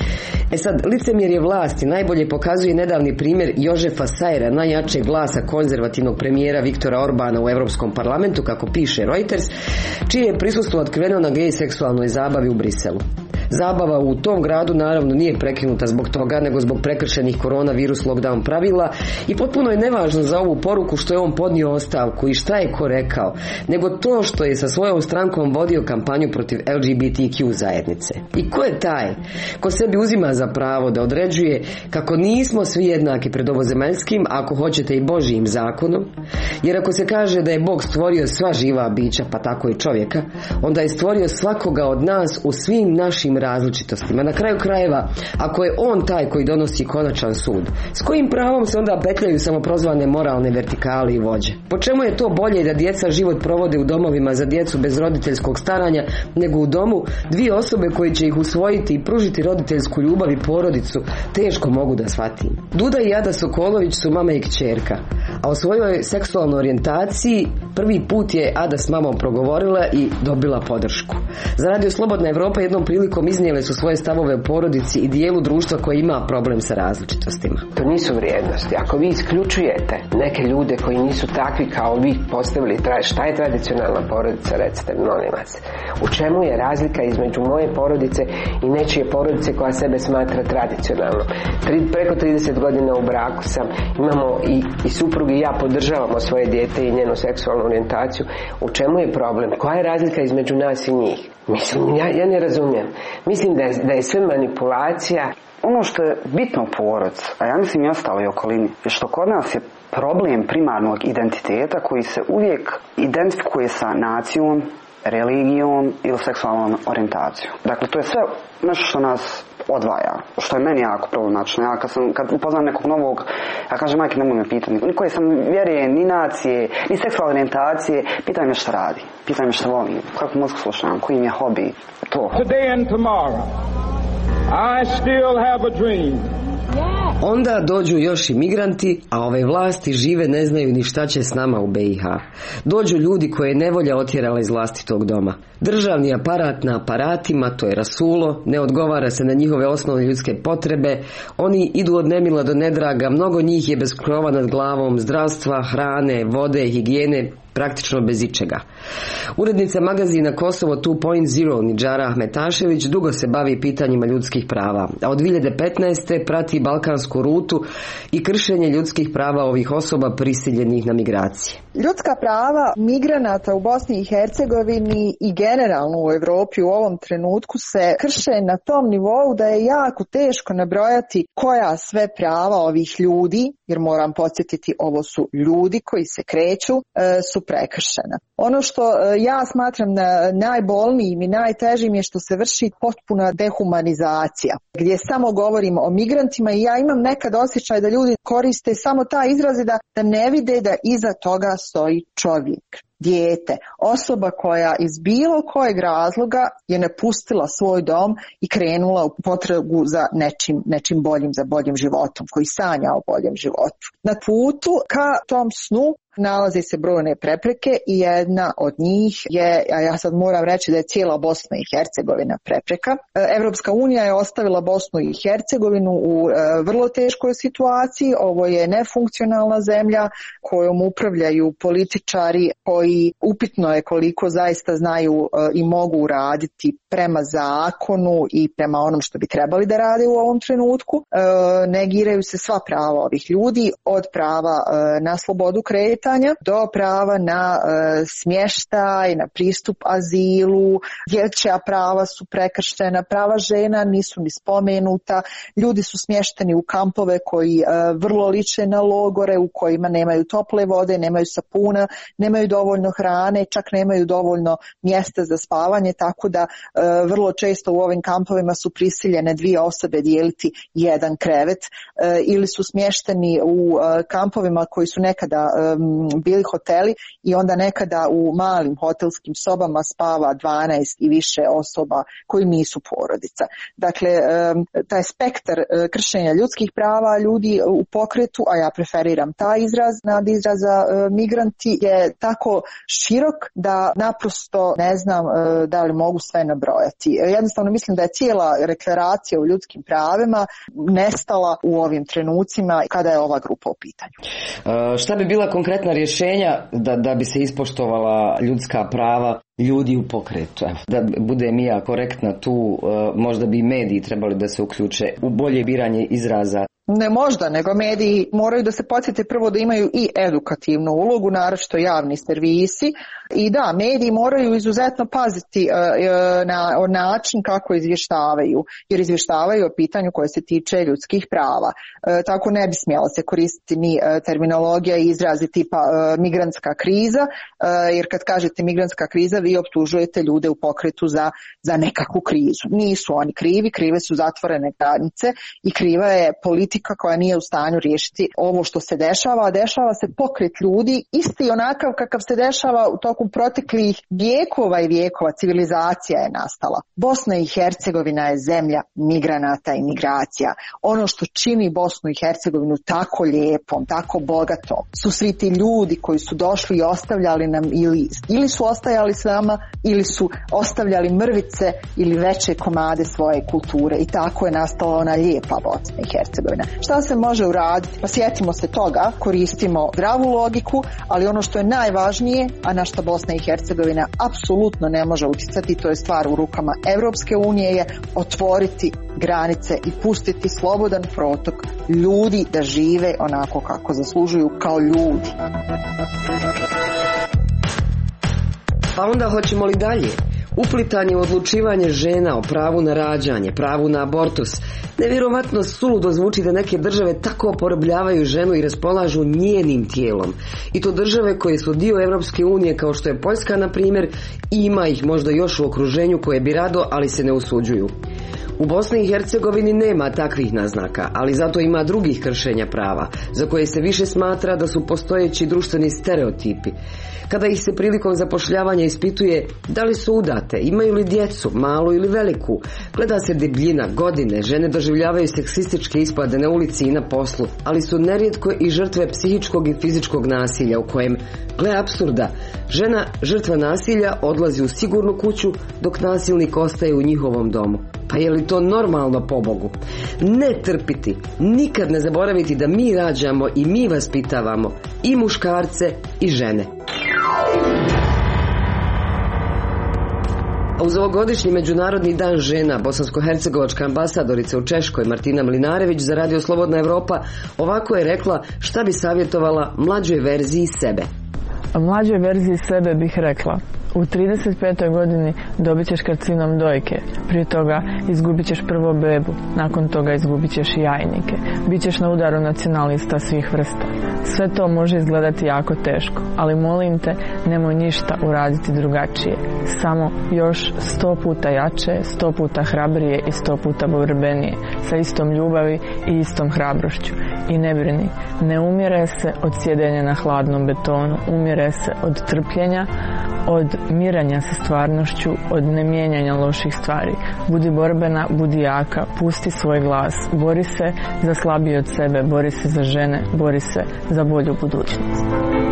Sad, licemjerje vlasti najbolje pokazuje nedavni primjer Jožefa Sajera, najjačeg glasa konzervativnog premijera Viktora Orbana u Europskom parlamentu, kako piše Reuters, čije je prisustvo otkriveno na gej seksualnoj zabavi u Briselu. Zabava u tom gradu naravno nije prekinuta zbog toga, nego zbog prekršenih koronavirus lockdown pravila i potpuno je nevažno za ovu poruku što je on podnio ostavku i šta je ko rekao, nego to što je sa svojom strankom vodio kampanju protiv LGBTQ zajednice. I ko je taj ko sebi uzima za pravo da određuje kako nismo svi jednaki pred ovozemaljskim, ako hoćete i Božijim zakonom, jer ako se kaže da je Bog stvorio sva živa bića, pa tako i čovjeka, onda je stvorio svakoga od nas u svim našim različitostima. Na kraju krajeva, ako je on taj koji donosi konačan sud, s kojim pravom se onda petljaju samoprozvane moralne vertikali i vođe? Po čemu je to bolje da djeca život provode u domovima za djecu bez roditeljskog staranja, nego u domu dvije osobe koje će ih usvojiti i pružiti roditeljsku ljubav i porodicu? Teško mogu da shvatim. Duda i Ada Sokolović su mama i kćerka, a o svojoj seksualnoj orijentaciji prvi put je Ada s mamom progovorila i dobila podršku. Za Radio Slobodna Evropa jednom prilikom iznijele su svoje stavove o porodici i dijelu društva koje ima problem sa različitostima. To nisu vrijednosti. Ako vi isključujete neke ljude koji nisu takvi kao vi postavili, šta je tradicionalna porodica, recite, molim vas. U čemu je razlika između moje porodice i nečije porodice koja sebe smatra tradicionalnom? Preko 30 godina u braku sam, imamo i suprug i ja podržavamo svoje dijete i njenu seksualnu orijentaciju. U čemu je problem? Koja je razlika između nas i njih? Mislim, ja ne razumijem. Mislim da je sve manipulacija. Ono što je bitno u porodcu, a ja mislim i ostaloj okolini, je što kod nas je problem primarnog identiteta koji se uvijek identifikuje sa nacijom, religijom ili seksualnom orijentacijom. Dakle, to je sve nešto što nas odvaja, što je meni jako problematično. Ja kad upoznam nekog novog, ja kažem, majke, nemoj me pitati, ni koje sam vjerije, ni nacije, ni seksualne orijentacije, pitaj me šta radi, pitaj me šta volim, kakvu muziku slušam, koji im je hobi, to. Today and tomorrow, I still have a dream. Onda dođu još i migranti, a ove vlasti žive ne znaju ni šta će s nama u BiH. Dođu ljudi koje je nevolja otjerala iz vlastitog doma. Državni aparat na aparatima, to je rasulo, ne odgovara se na njihove osnovne ljudske potrebe, oni idu od nemila do nedraga, mnogo njih je bez krova nad glavom, zdravstva, hrane, vode, higijene, praktično bez ičega. Urednica magazina Kosovo 2.0 Nidžara Ahmetašević dugo se bavi pitanjima ljudskih prava, a od 2015. prati balkansku rutu i kršenje ljudskih prava ovih osoba prisiljenih na migracije. Ljudska prava migranata u Bosni i Hercegovini i generalno u Europi u ovom trenutku se krše na tom nivou da je jako teško nabrojati koja sve prava ovih ljudi, jer moram podsjetiti, ovo su ljudi koji se kreću, su prekršena. Ono što ja smatram najbolnijim i najtežim je što se vrši potpuna dehumanizacija, gdje samo govorimo o migrantima i ja imam nekad osjećaj da ljudi koriste samo taj izraz da ne vide da iza toga stoji čovjek, dijete, osoba koja iz bilo kojeg razloga je napustila svoj dom i krenula u potragu za nečim boljim, za boljim životom, koji sanja o boljem životu. Na putu ka tom snu nalaze se brojne prepreke i jedna od njih je, a ja sad moram reći da je cijela Bosna i Hercegovina prepreka. Evropska unija je ostavila Bosnu i Hercegovinu u vrlo teškoj situaciji. Ovo je nefunkcionalna zemlja kojom upravljaju političari koji upitno je koliko zaista znaju i mogu raditi prema zakonu i prema onom što bi trebali da rade u ovom trenutku. Negiraju se sva prava ovih ljudi, od prava na slobodu kretanja do prava na smještaj, na pristup azilu, dječja prava su prekršena, prava žena nisu ni spomenuta, ljudi su smješteni u kampove koji vrlo liče na logore, u kojima nemaju tople vode, nemaju sapuna, nemaju dovoljno hrane, čak nemaju dovoljno mjesta za spavanje, tako da vrlo često u ovim kampovima su prisiljene 2 osobe dijeliti jedan krevet, ili su smješteni u kampovima koji su nekada bili hoteli i onda nekada u malim hotelskim sobama spava 12 i više osoba koji nisu porodica. Dakle, taj spektar kršenja ljudskih prava ljudi u pokretu, a ja preferiram taj izraz nad izraza migranti, je tako širok da naprosto ne znam da li mogu sve nabrojati. Jednostavno mislim da je cijela deklaracija o ljudskim pravima nestala u ovim trenucima kada je ova grupa u pitanju. Šta bi bila konkretna rješenja da bi se ispoštovala ljudska prava ljudi u pokretu? Da budem i ja korektna tu, možda bi i mediji trebali da se uključe u bolje biranje izraza. Ne možda, nego mediji moraju da se podsjete prvo da imaju i edukativnu ulogu, naročito javni servisi. I da, mediji moraju izuzetno paziti na način kako izvještavaju, jer izvještavaju o pitanju koje se tiče ljudskih prava. Tako ne bi smjela se koristiti ni terminologija i izrazi tipa migrantska kriza, jer kad kažete migrantska kriza vi optužujete ljude u pokretu za nekakvu krizu. Nisu oni krivi, krive su zatvorene granice i kriva je politika koja nije u stanju riješiti ovo što se dešava, a dešava se pokret ljudi isti onakav kakav se dešava u toku proteklih vijekova i vijekova. Civilizacija je nastala. Bosna i Hercegovina je zemlja migranata i migracija. Ono što čini Bosnu i Hercegovinu tako lijepom, tako bogatom, su svi ti ljudi koji su došli i ostavljali nam ili su ostajali s nama ili su ostavljali mrvice ili veće komade svoje kulture, i tako je nastala ona lijepa Bosna i Hercegovina. Šta se može uraditi? Pa sjetimo se toga, koristimo zdravu logiku, ali ono što je najvažnije, a na što Bosna i Hercegovina apsolutno ne može utjecati, to je stvar u rukama Evropske unije, je otvoriti granice i pustiti slobodan protok ljudi da žive onako kako zaslužuju, kao ljudi. Pa onda hoćemo li dalje? Uplitanje u odlučivanje žena o pravu na rađanje, pravu na abortus. Nevjerovatno suludo zvuči da neke države tako porobljavaju ženu i raspolažu njenim tijelom. I to države koje su dio Evropske unije, kao što je Poljska na primjer, i ima ih možda još u okruženju koje bi rado, ali se ne usuđuju. U Bosni i Hercegovini nema takvih naznaka, ali zato ima drugih kršenja prava, za koje se više smatra da su postojeći društveni stereotipi. Kada ih se prilikom zapošljavanja ispituje da li su udate, imaju li djecu, malu ili veliku, gleda se debljina, godine, žene doživljavaju seksističke ispade na ulici i na poslu, ali su nerijetko i žrtve psihičkog i fizičkog nasilja u kojem, gle apsurda, žena žrtva nasilja odlazi u sigurnu kuću dok nasilnik ostaje u njihovom domu. Pa je li to normalno, pobogu? Ne trpiti, nikad ne zaboraviti da mi rađamo i mi vaspitavamo i muškarce i žene. Uz ovogodišnji Međunarodni dan žena, bosansko-hercegovačka ambasadorica u Češkoj Martina Mlinarević za Radio Slobodna Evropa ovako je rekla šta bi savjetovala mlađoj verziji sebe. Mlađoj verziji sebe bih rekla: u 35. godini dobit ćeš karcinom dojke, prije toga izgubit ćeš prvo bebu, nakon toga izgubit ćeš i jajnike, bit ćeš na udaru nacionalista svih vrsta. Sve to može izgledati jako teško, ali molim te, nemoj ništa uraditi drugačije, samo još 100 puta jače, 100 puta hrabrije i 100 puta borbenije, sa istom ljubavi i istom hrabrošću. I ne brini, ne umire se od sjedenja na hladnom betonu, umire se od trpljenja, od miranja sa stvarnošću, od nemijenjanja loših stvari. Budi borbena, budi jaka, pusti svoj glas, bori se za slabije od sebe, bori se za žene, bori se za bolju budućnost.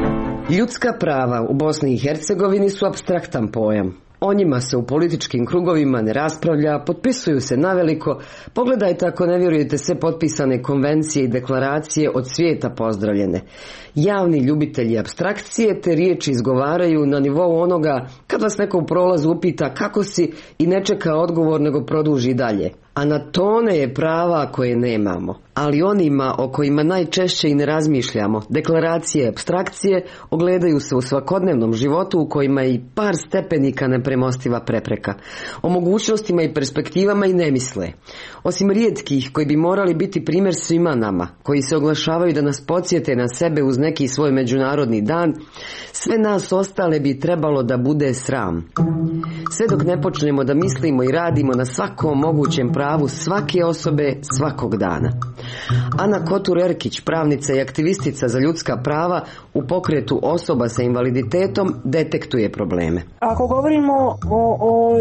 Ljudska prava u Bosni i Hercegovini su apstraktan pojam. O njima se u političkim krugovima ne raspravlja, potpisuju se naveliko. Pogledajte ako ne vjerujete sve potpisane konvencije i deklaracije od svijeta pozdravljene. Javni ljubitelji apstrakcije te riječi izgovaraju na nivou onoga kad vas neko u prolazu upita kako si i ne čeka odgovor nego produži dalje. A na tone je prava koje nemamo. Ali onima o kojima najčešće i ne razmišljamo, deklaracije i apstrakcije ogledaju se u svakodnevnom životu u kojima je i par stepenika nepremostiva prepreka. O mogućnostima i perspektivama i ne misle. Osim rijetkih koji bi morali biti primjer svima nama, koji se oglašavaju da nas podsjete na sebe uz neki svoj međunarodni dan, sve nas ostale bi trebalo da bude sram. Sve dok ne počnemo da mislimo i radimo na svakom mogućem pravu svake osobe svakog dana. Ana Kotur-Erkić, pravnica i aktivistica za ljudska prava u pokretu osoba sa invaliditetom, detektuje probleme. Ako govorimo o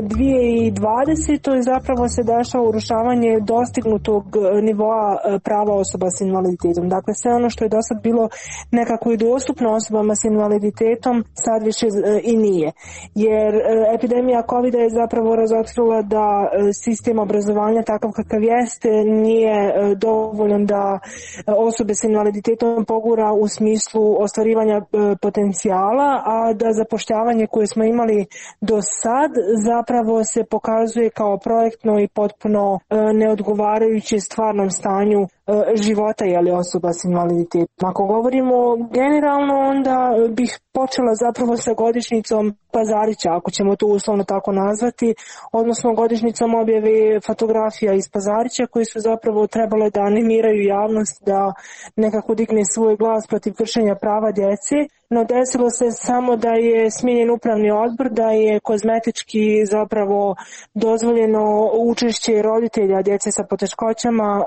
2020. zapravo se dešava urušavanje dostignutog nivoa prava osoba s invaliditetom. Dakle, sve ono što je do sad bilo nekako i dostupno osobama s invaliditetom, sad više i nije. Jer epidemija COVID-a je zapravo razotkrila da sistem obrazovanja takav kakav jeste nije dovoljan da osobe s invaliditetom pogura u smislu ostvarivanja potencijala, a da zapošljavanje koje smo imali do sad zapravo se pokazuje kao projektno i potpuno neodgovarajuće stvarnom stanju života osoba s invaliditetom. Ako govorimo generalno, onda bih počela zapravo sa godišnjicom Pazarića, ako ćemo to uslovno tako nazvati, odnosno godišnjicom objave fotografija iz Pazarića koji su zapravo trebale da animiraju javnost da nekako digne svoj glas protiv kršenja prava djece. No desilo se samo da je smijenjen upravni odbor, da je kozmetički zapravo dozvoljeno učešće roditelja djece sa poteškoćama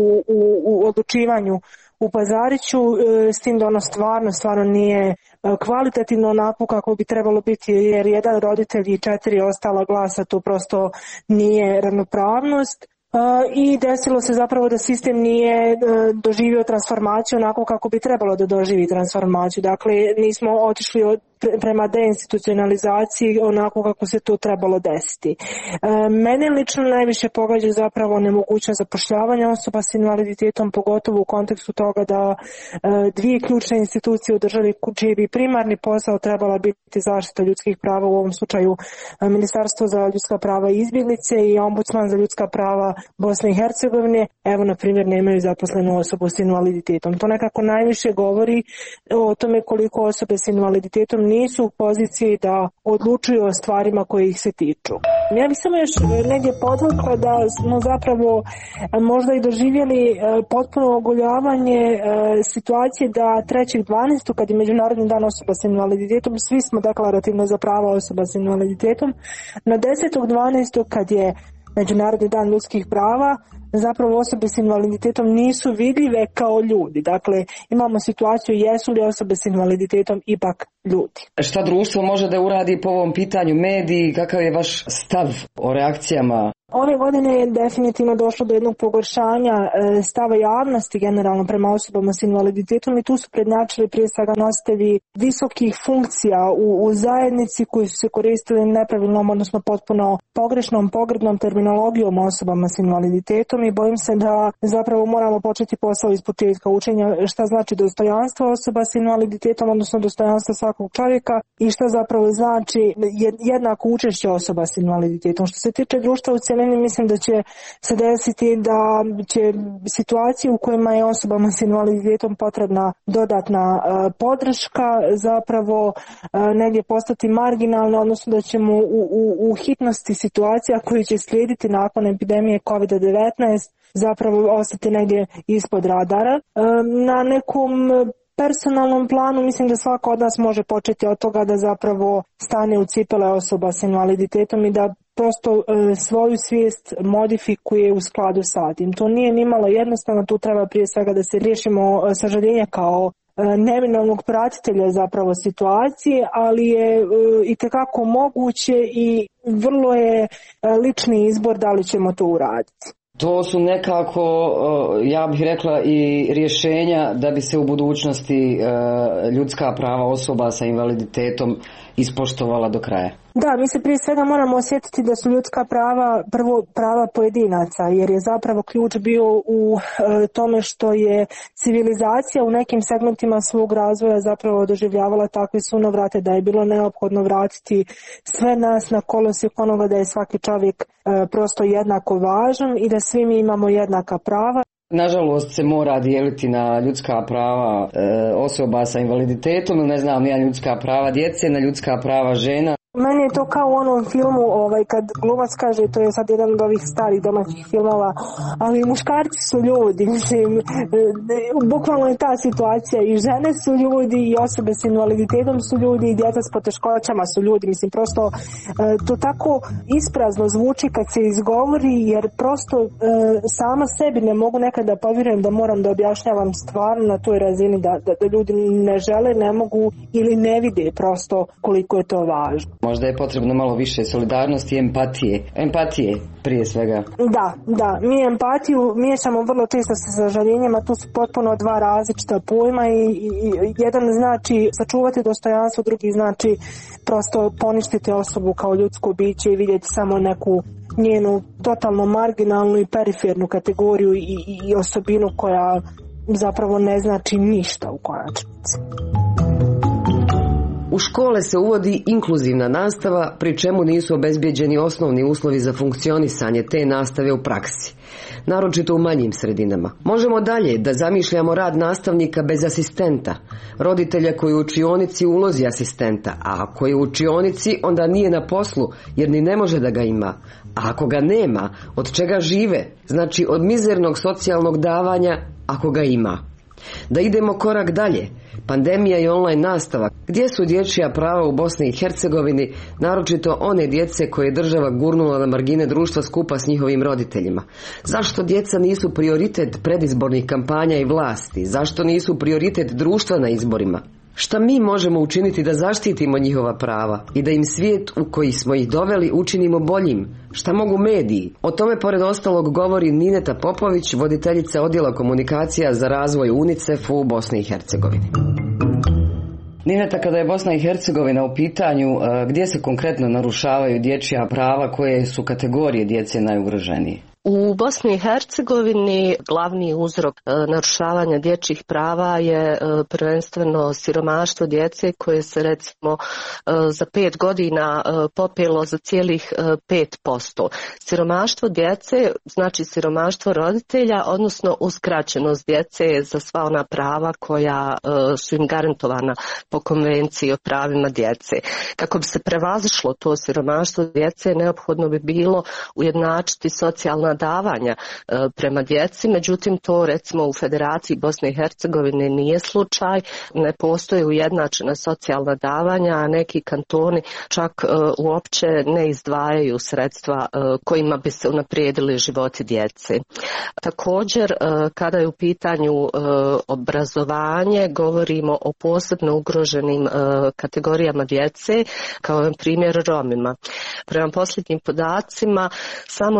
u odlučivanju u Pazariću, s tim da ono stvarno nije kvalitativno onako kako bi trebalo biti, jer jedan roditelj i 4 ostala glasa, to prosto nije ravnopravnost. I desilo se zapravo da sistem nije doživio transformaciju onako kako bi trebalo da doživi transformaciju. Dakle, nismo otišli prema deinstitucionalizaciji onako kako se to trebalo desiti. Mene lično najviše pogađa zapravo nemogućnost zapošljavanja osoba s invaliditetom, pogotovo u kontekstu toga da dvije ključne institucije u državi čiji bi primarni posao trebala biti zaštita ljudskih prava, u ovom slučaju Ministarstvo za ljudska prava i izbjeglice i Ombudsman za ljudska prava Bosne i Hercegovine, evo na primjer nemaju zaposlenu osobu s invaliditetom. To nekako najviše govori o tome koliko osobe s invaliditetom nisu u poziciji da odlučuju o stvarima koje ih se tiču. Ja bih samo još negdje podvukla da smo zapravo možda i doživjeli potpuno ogoljavanje situacije da 3.12. kad je Međunarodni dan osoba s invaliditetom, svi smo deklarativno za prava osoba s invaliditetom, na 10.12. kad je Međunarodni dan ljudskih prava, zapravo osobe s invaliditetom nisu vidljive kao ljudi. Dakle, imamo situaciju jesu li osobe s invaliditetom ipak ljudi. Šta društvo može da uradi po ovom pitanju, mediji, kakav je vaš stav o reakcijama? Ove godine je definitivno došlo do jednog pogoršanja stava javnosti generalno prema osobama s invaliditetom i tu su prednjačili prije svega nositelji visokih funkcija u zajednici koji su se koristili nepravilnom, odnosno potpuno pogrešnom, pogrdnom terminologijom osobama s invaliditetom i bojim se da zapravo moramo početi posao iz početka učenja šta znači dostojanstvo osoba s invaliditetom, odnosno dostojanstvo svakog čovjeka i šta zapravo znači jednako učešće osoba s invaliditetom. Što se tiče društva u cjelini, mislim da će se desiti da će situacije u kojima je osobama s invaliditetom potrebna dodatna podrška zapravo negdje postati marginalne, odnosno da ćemo u hitnosti situacija koji će slijediti nakon epidemije COVID-19 zapravo ostati negdje ispod radara. Na nekom personalnom planu mislim da svako od nas može početi od toga da zapravo stane u cipele osoba s invaliditetom i da prosto svoju svijest modifikuje u skladu sa tim. To nije nimalo jednostavno, tu treba prije svega da se riješimo sažaljenja kao neminovnog pratitelja zapravo situacije, ali je itekako moguće i vrlo je lični izbor da li ćemo to uraditi. To su nekako, ja bih rekla, i rješenja da bi se u budućnosti ljudska prava osoba sa invaliditetom ispoštovala do kraja. Da, mi se prije svega moramo osjetiti da su ljudska prava prvo prava pojedinaca, jer je zapravo ključ bio u tome što je civilizacija u nekim segmentima svog razvoja zapravo doživljavala takve sunovrate da je bilo neophodno vratiti sve nas na kolosijek onoga da je svaki čovjek prosto jednako važan i da svi mi imamo jednaka prava. Nažalost se mora dijeliti na ljudska prava osoba sa invaliditetom, ne znam, na ljudska prava djece, na ljudska prava žena. Meni je to kao u onom filmu kad glumac kaže, to je sad jedan od ovih starih domaćih filmova, ali muškarci su ljudi, mislim, bukvalno je ta situacija, i žene su ljudi, i osobe s invaliditetom su ljudi, i djeca s poteškoćama su ljudi, mislim, prosto to tako isprazno zvuči kad se izgovori, jer prosto sama sebi ne mogu nekad da povjerujem da moram da objašnjavam stvarno na toj razini da ljudi ne žele, ne mogu ili ne vide prosto koliko je to važno. Možda je potrebno malo više solidarnosti i empatije. Empatije prije svega. Da. Mi empatiju miješamo vrlo često sa sažaljenjem, a tu su potpuno dva različita pojma i jedan znači sačuvati dostojanstvo, drugi znači prosto poništiti osobu kao ljudsko biće i vidjeti samo neku njenu totalno marginalnu i perifernu kategoriju i osobinu koja zapravo ne znači ništa u konačnici. U škole se uvodi inkluzivna nastava, pri čemu nisu obezbijeđeni osnovni uslovi za funkcionisanje te nastave u praksi, naročito u manjim sredinama. Možemo dalje da zamišljamo rad nastavnika bez asistenta, roditelja koji u učionici ulozi asistenta, a ako je u učionici onda nije na poslu jer ni ne može da ga ima. A ako ga nema, od čega žive? Znači od mizernog socijalnog davanja ako ga ima. Da idemo korak dalje, pandemija i online nastava. Gdje su dječja prava u Bosni i Hercegovini, naročito one djece koje je država gurnula na margine društva skupa s njihovim roditeljima? Zašto djeca nisu prioritet predizbornih kampanja i vlasti? Zašto nisu prioritet društva na izborima? Šta mi možemo učiniti da zaštitimo njihova prava i da im svijet u koji smo ih doveli učinimo boljim? Šta mogu mediji? O tome pored ostalog govori Nineta Popović, voditeljica odjela komunikacija za razvoj UNICEF u Bosni i Hercegovini. Nineta, kada je Bosna i Hercegovina u pitanju, gdje se konkretno narušavaju dječja prava, koje su kategorije djece najugroženije? U Bosni i Hercegovini glavni uzrok narušavanja dječjih prava je prvenstveno siromaštvo djece koje se recimo za 5 godina popelo za cijelih 5%. Siromaštvo djece znači siromaštvo roditelja, odnosno uskraćenost djece za sva ona prava koja su im garantovana po Konvenciji o pravima djece. Kako bi se prevazišlo to siromaštvo djece, neophodno bi bilo ujednačiti socijalna davanja prema djeci, međutim to recimo u Federaciji Bosne i Hercegovine nije slučaj, ne postoje ujednačena socijalna davanja, a neki kantoni čak uopće ne izdvajaju sredstva kojima bi se unaprijedili životi djece. Također, kada je u pitanju obrazovanje, govorimo o posebno ugroženim kategorijama djece, kao je primjer Romima. Prema posljednjim podacima, samo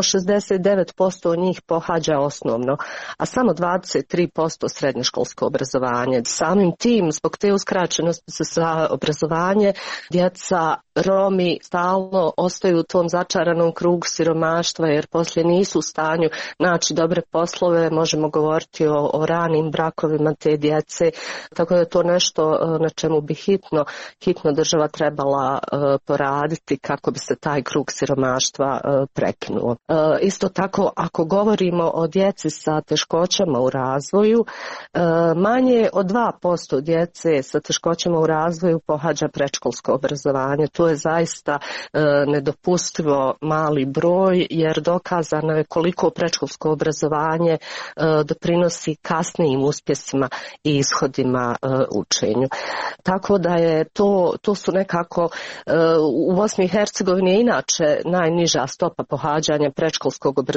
69% njih pohađa osnovno, a samo 23% srednjoškolsko obrazovanje. Samim tim, zbog te uskraćenosti za obrazovanje, djeca Romi stalno ostaju u tom začaranom krugu siromaštva, jer poslije nisu u stanju naći dobre poslove, možemo govoriti o ranim brakovima te djece, tako da je to nešto na čemu bi hitno država trebala poraditi kako bi se taj krug siromaštva prekinuo. Isto tako, ako govorimo o djeci sa teškoćama u razvoju, manje od 2% djece sa teškoćama u razvoju pohađa predškolsko obrazovanje. To je zaista nedopustivo mali broj, jer dokazano je koliko predškolsko obrazovanje doprinosi kasnijim uspjesima i ishodima učenju. Tako da je to su nekako u Bosni i Hercegovini inače najniža stopa pohađanja predškolskog obrazovanja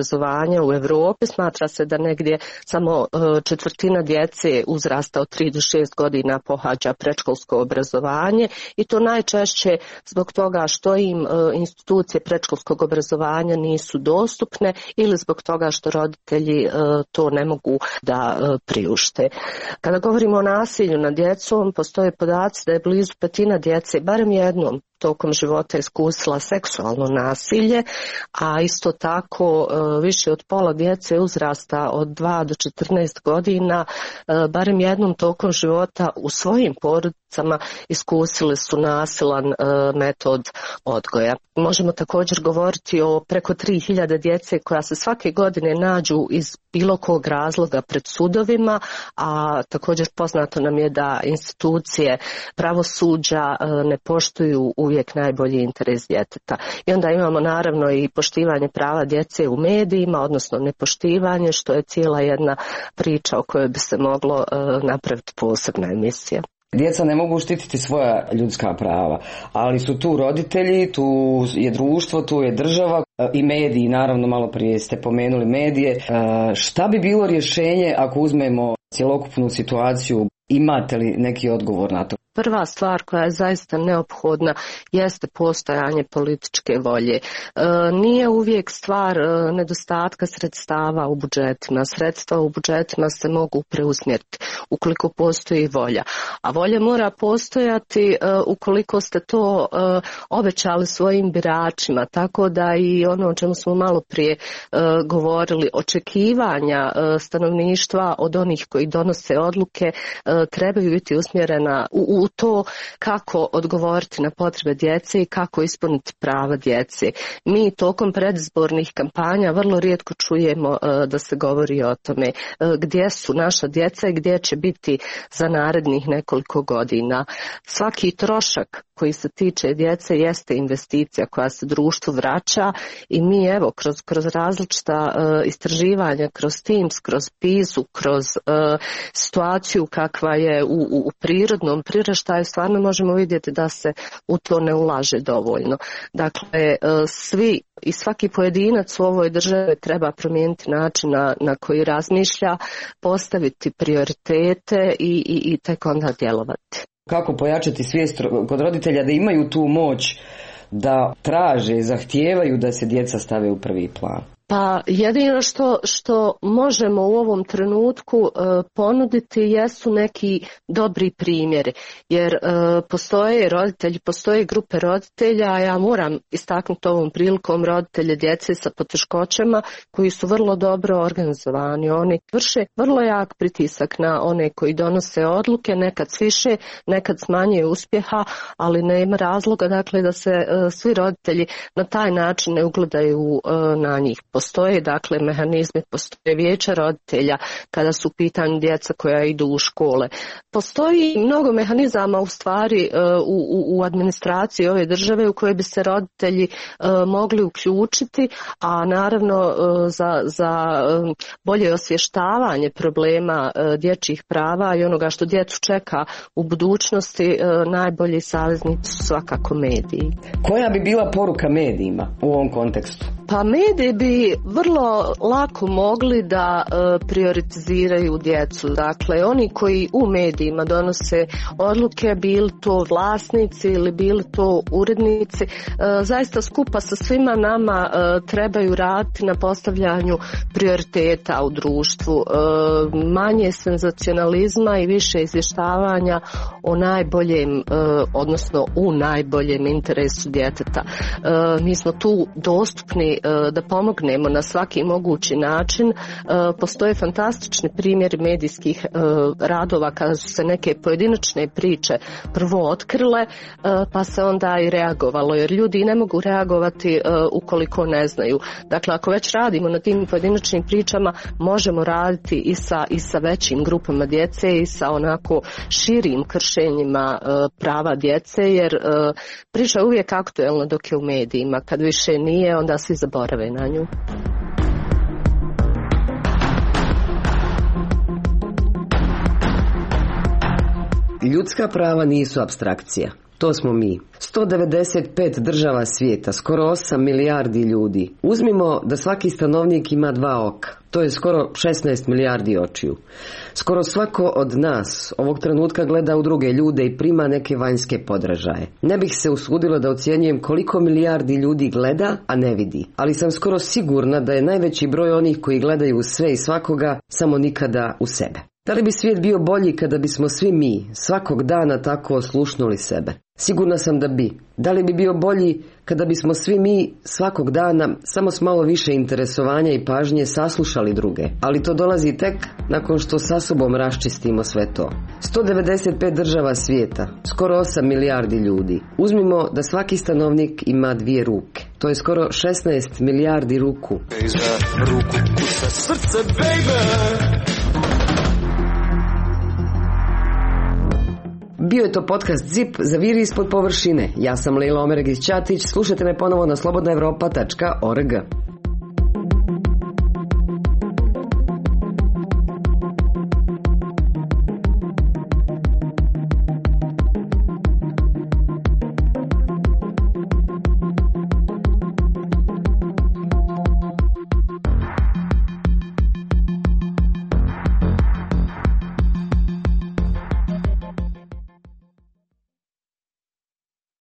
obrazovanja u Europi. Smatra se da negdje samo četvrtina djece uzrasta od 3 do 6 godina pohađa predškolsko obrazovanje i to najčešće zbog toga što im institucije predškolskog obrazovanja nisu dostupne ili zbog toga što roditelji to ne mogu da priušte. Kada govorimo o nasilju nad djecom, postoje podaci da je blizu petina djece barem jednom tokom života iskusila seksualno nasilje, a isto tako više od pola djece uzrasta od 2 do 14 godina barem jednom tokom života u svojim porodicama iskusili su nasilan metod odgoja. Možemo također govoriti o preko 3000 djece koja se svake godine nađu iz bilo kog razloga pred sudovima, a također poznato nam je da institucije pravosuđa ne poštuju uvijek najbolji interes djeteta. I onda imamo naravno i poštivanje prava djece u medijima, odnosno nepoštivanje, što je cijela jedna priča o kojoj bi se moglo napraviti posebna emisija. Djeca ne mogu štititi svoja ljudska prava, ali su tu roditelji, tu je društvo, tu je država i mediji, naravno malo prije ste pomenuli medije. Šta bi bilo rješenje ako uzmemo cjelokupnu situaciju? Imate li neki odgovor na to? Prva stvar koja je zaista neophodna jeste postojanje političke volje. Nije uvijek stvar nedostatka sredstava u budžetima. Sredstva u budžetima se mogu preusmjeriti ukoliko postoji volja. A volja mora postojati ukoliko ste to obećali svojim biračima. Tako da i ono o čemu smo malo prije govorili, očekivanja stanovništva od onih koji donose odluke trebaju biti usmjerena u to kako odgovoriti na potrebe djece i kako ispuniti prava djece. Mi tokom predizbornih kampanja vrlo rijetko čujemo da se govori o tome gdje su naša djeca i gdje će biti za narednih nekoliko godina. Svaki trošak koji se tiče djece jeste investicija koja se društvu vraća i mi evo kroz različita istraživanja, kroz Teams, kroz PISA, kroz situaciju kakva je u prirodnom priraštaju stvarno možemo vidjeti da se u to ne ulaže dovoljno. Dakle, svi i svaki pojedinac u ovoj državi treba promijeniti način na koji razmišlja, postaviti prioritete i tek onda djelovati. Kako pojačati svijest kod roditelja da imaju tu moć da traže, zahtijevaju da se djeca stave u prvi plan? Pa jedino što možemo u ovom trenutku ponuditi jesu neki dobri primjeri, jer postoje roditelji, postoje grupe roditelja, a ja moram istaknuti ovom prilikom roditelje djece sa poteškoćama koji su vrlo dobro organizovani. Oni vrše vrlo jak pritisak na one koji donose odluke, nekad s više, nekad s manje uspjeha, ali nema razloga dakle da se svi roditelji na taj način ne ugledaju na njih. Postoje dakle mehanizmi, postoje vijeća roditelja kada su u pitanju djeca koja idu u škole. Postoji mnogo mehanizama u stvari u administraciji ove države u koje bi se roditelji mogli uključiti, a naravno za bolje osvještavanje problema dječjih prava i onoga što djecu čeka u budućnosti najbolji saveznici su svakako mediji. Koja bi bila poruka medijima u ovom kontekstu? Pa mediji bi vrlo lako mogli da prioritiziraju djecu. Dakle, oni koji u medijima donose odluke, bili to vlasnici ili bili to urednici, zaista skupa sa svima nama trebaju raditi na postavljanju prioriteta u društvu. Manje senzacionalizma i više izvještavanja o najboljem, odnosno u najboljem interesu djeteta. Mi smo tu dostupni da pomognemo na svaki mogući način. Postoje fantastični primjeri medijskih radova kada su se neke pojedinačne priče prvo otkrile, pa se onda i reagovalo, jer ljudi ne mogu reagovati ukoliko ne znaju. Dakle, ako već radimo na tim pojedinačnim pričama, možemo raditi i sa većim grupama djece i sa onako širim kršenjima prava djece, jer priča je uvijek aktuelna dok je u medijima. Kad više nije, onda svi zaborave na nju. Ljudska prava nisu apstrakcija. To smo mi. 195 država svijeta, skoro 8 milijardi ljudi. Uzmimo da svaki stanovnik ima 2 oka. To je skoro 16 milijardi očiju. Skoro svako od nas ovog trenutka gleda u druge ljude i prima neke vanjske podražaje. Ne bih se usudila da ocjenjujem koliko milijardi ljudi gleda, a ne vidi. Ali sam skoro sigurna da je najveći broj onih koji gledaju u sve i svakoga, samo nikada u sebe. Da li bi svijet bio bolji kada bismo svi mi svakog dana tako oslušnuli sebe? Sigurna sam da bi. Da li bi bio bolji kada bismo svi mi svakog dana samo s malo više interesovanja i pažnje saslušali druge? Ali to dolazi tek nakon što sa sobom raščistimo sve to. 195 država svijeta, skoro 8 milijardi ljudi. Uzmimo da svaki stanovnik ima 2 ruke. To je skoro 16 milijardi ruku. Srce, Bio je to podcast ZIP Zaviri ispod površine. Ja sam Lejla Omeregić-Ćatić. Slušajte me ponovo na slobodnaevropa.org.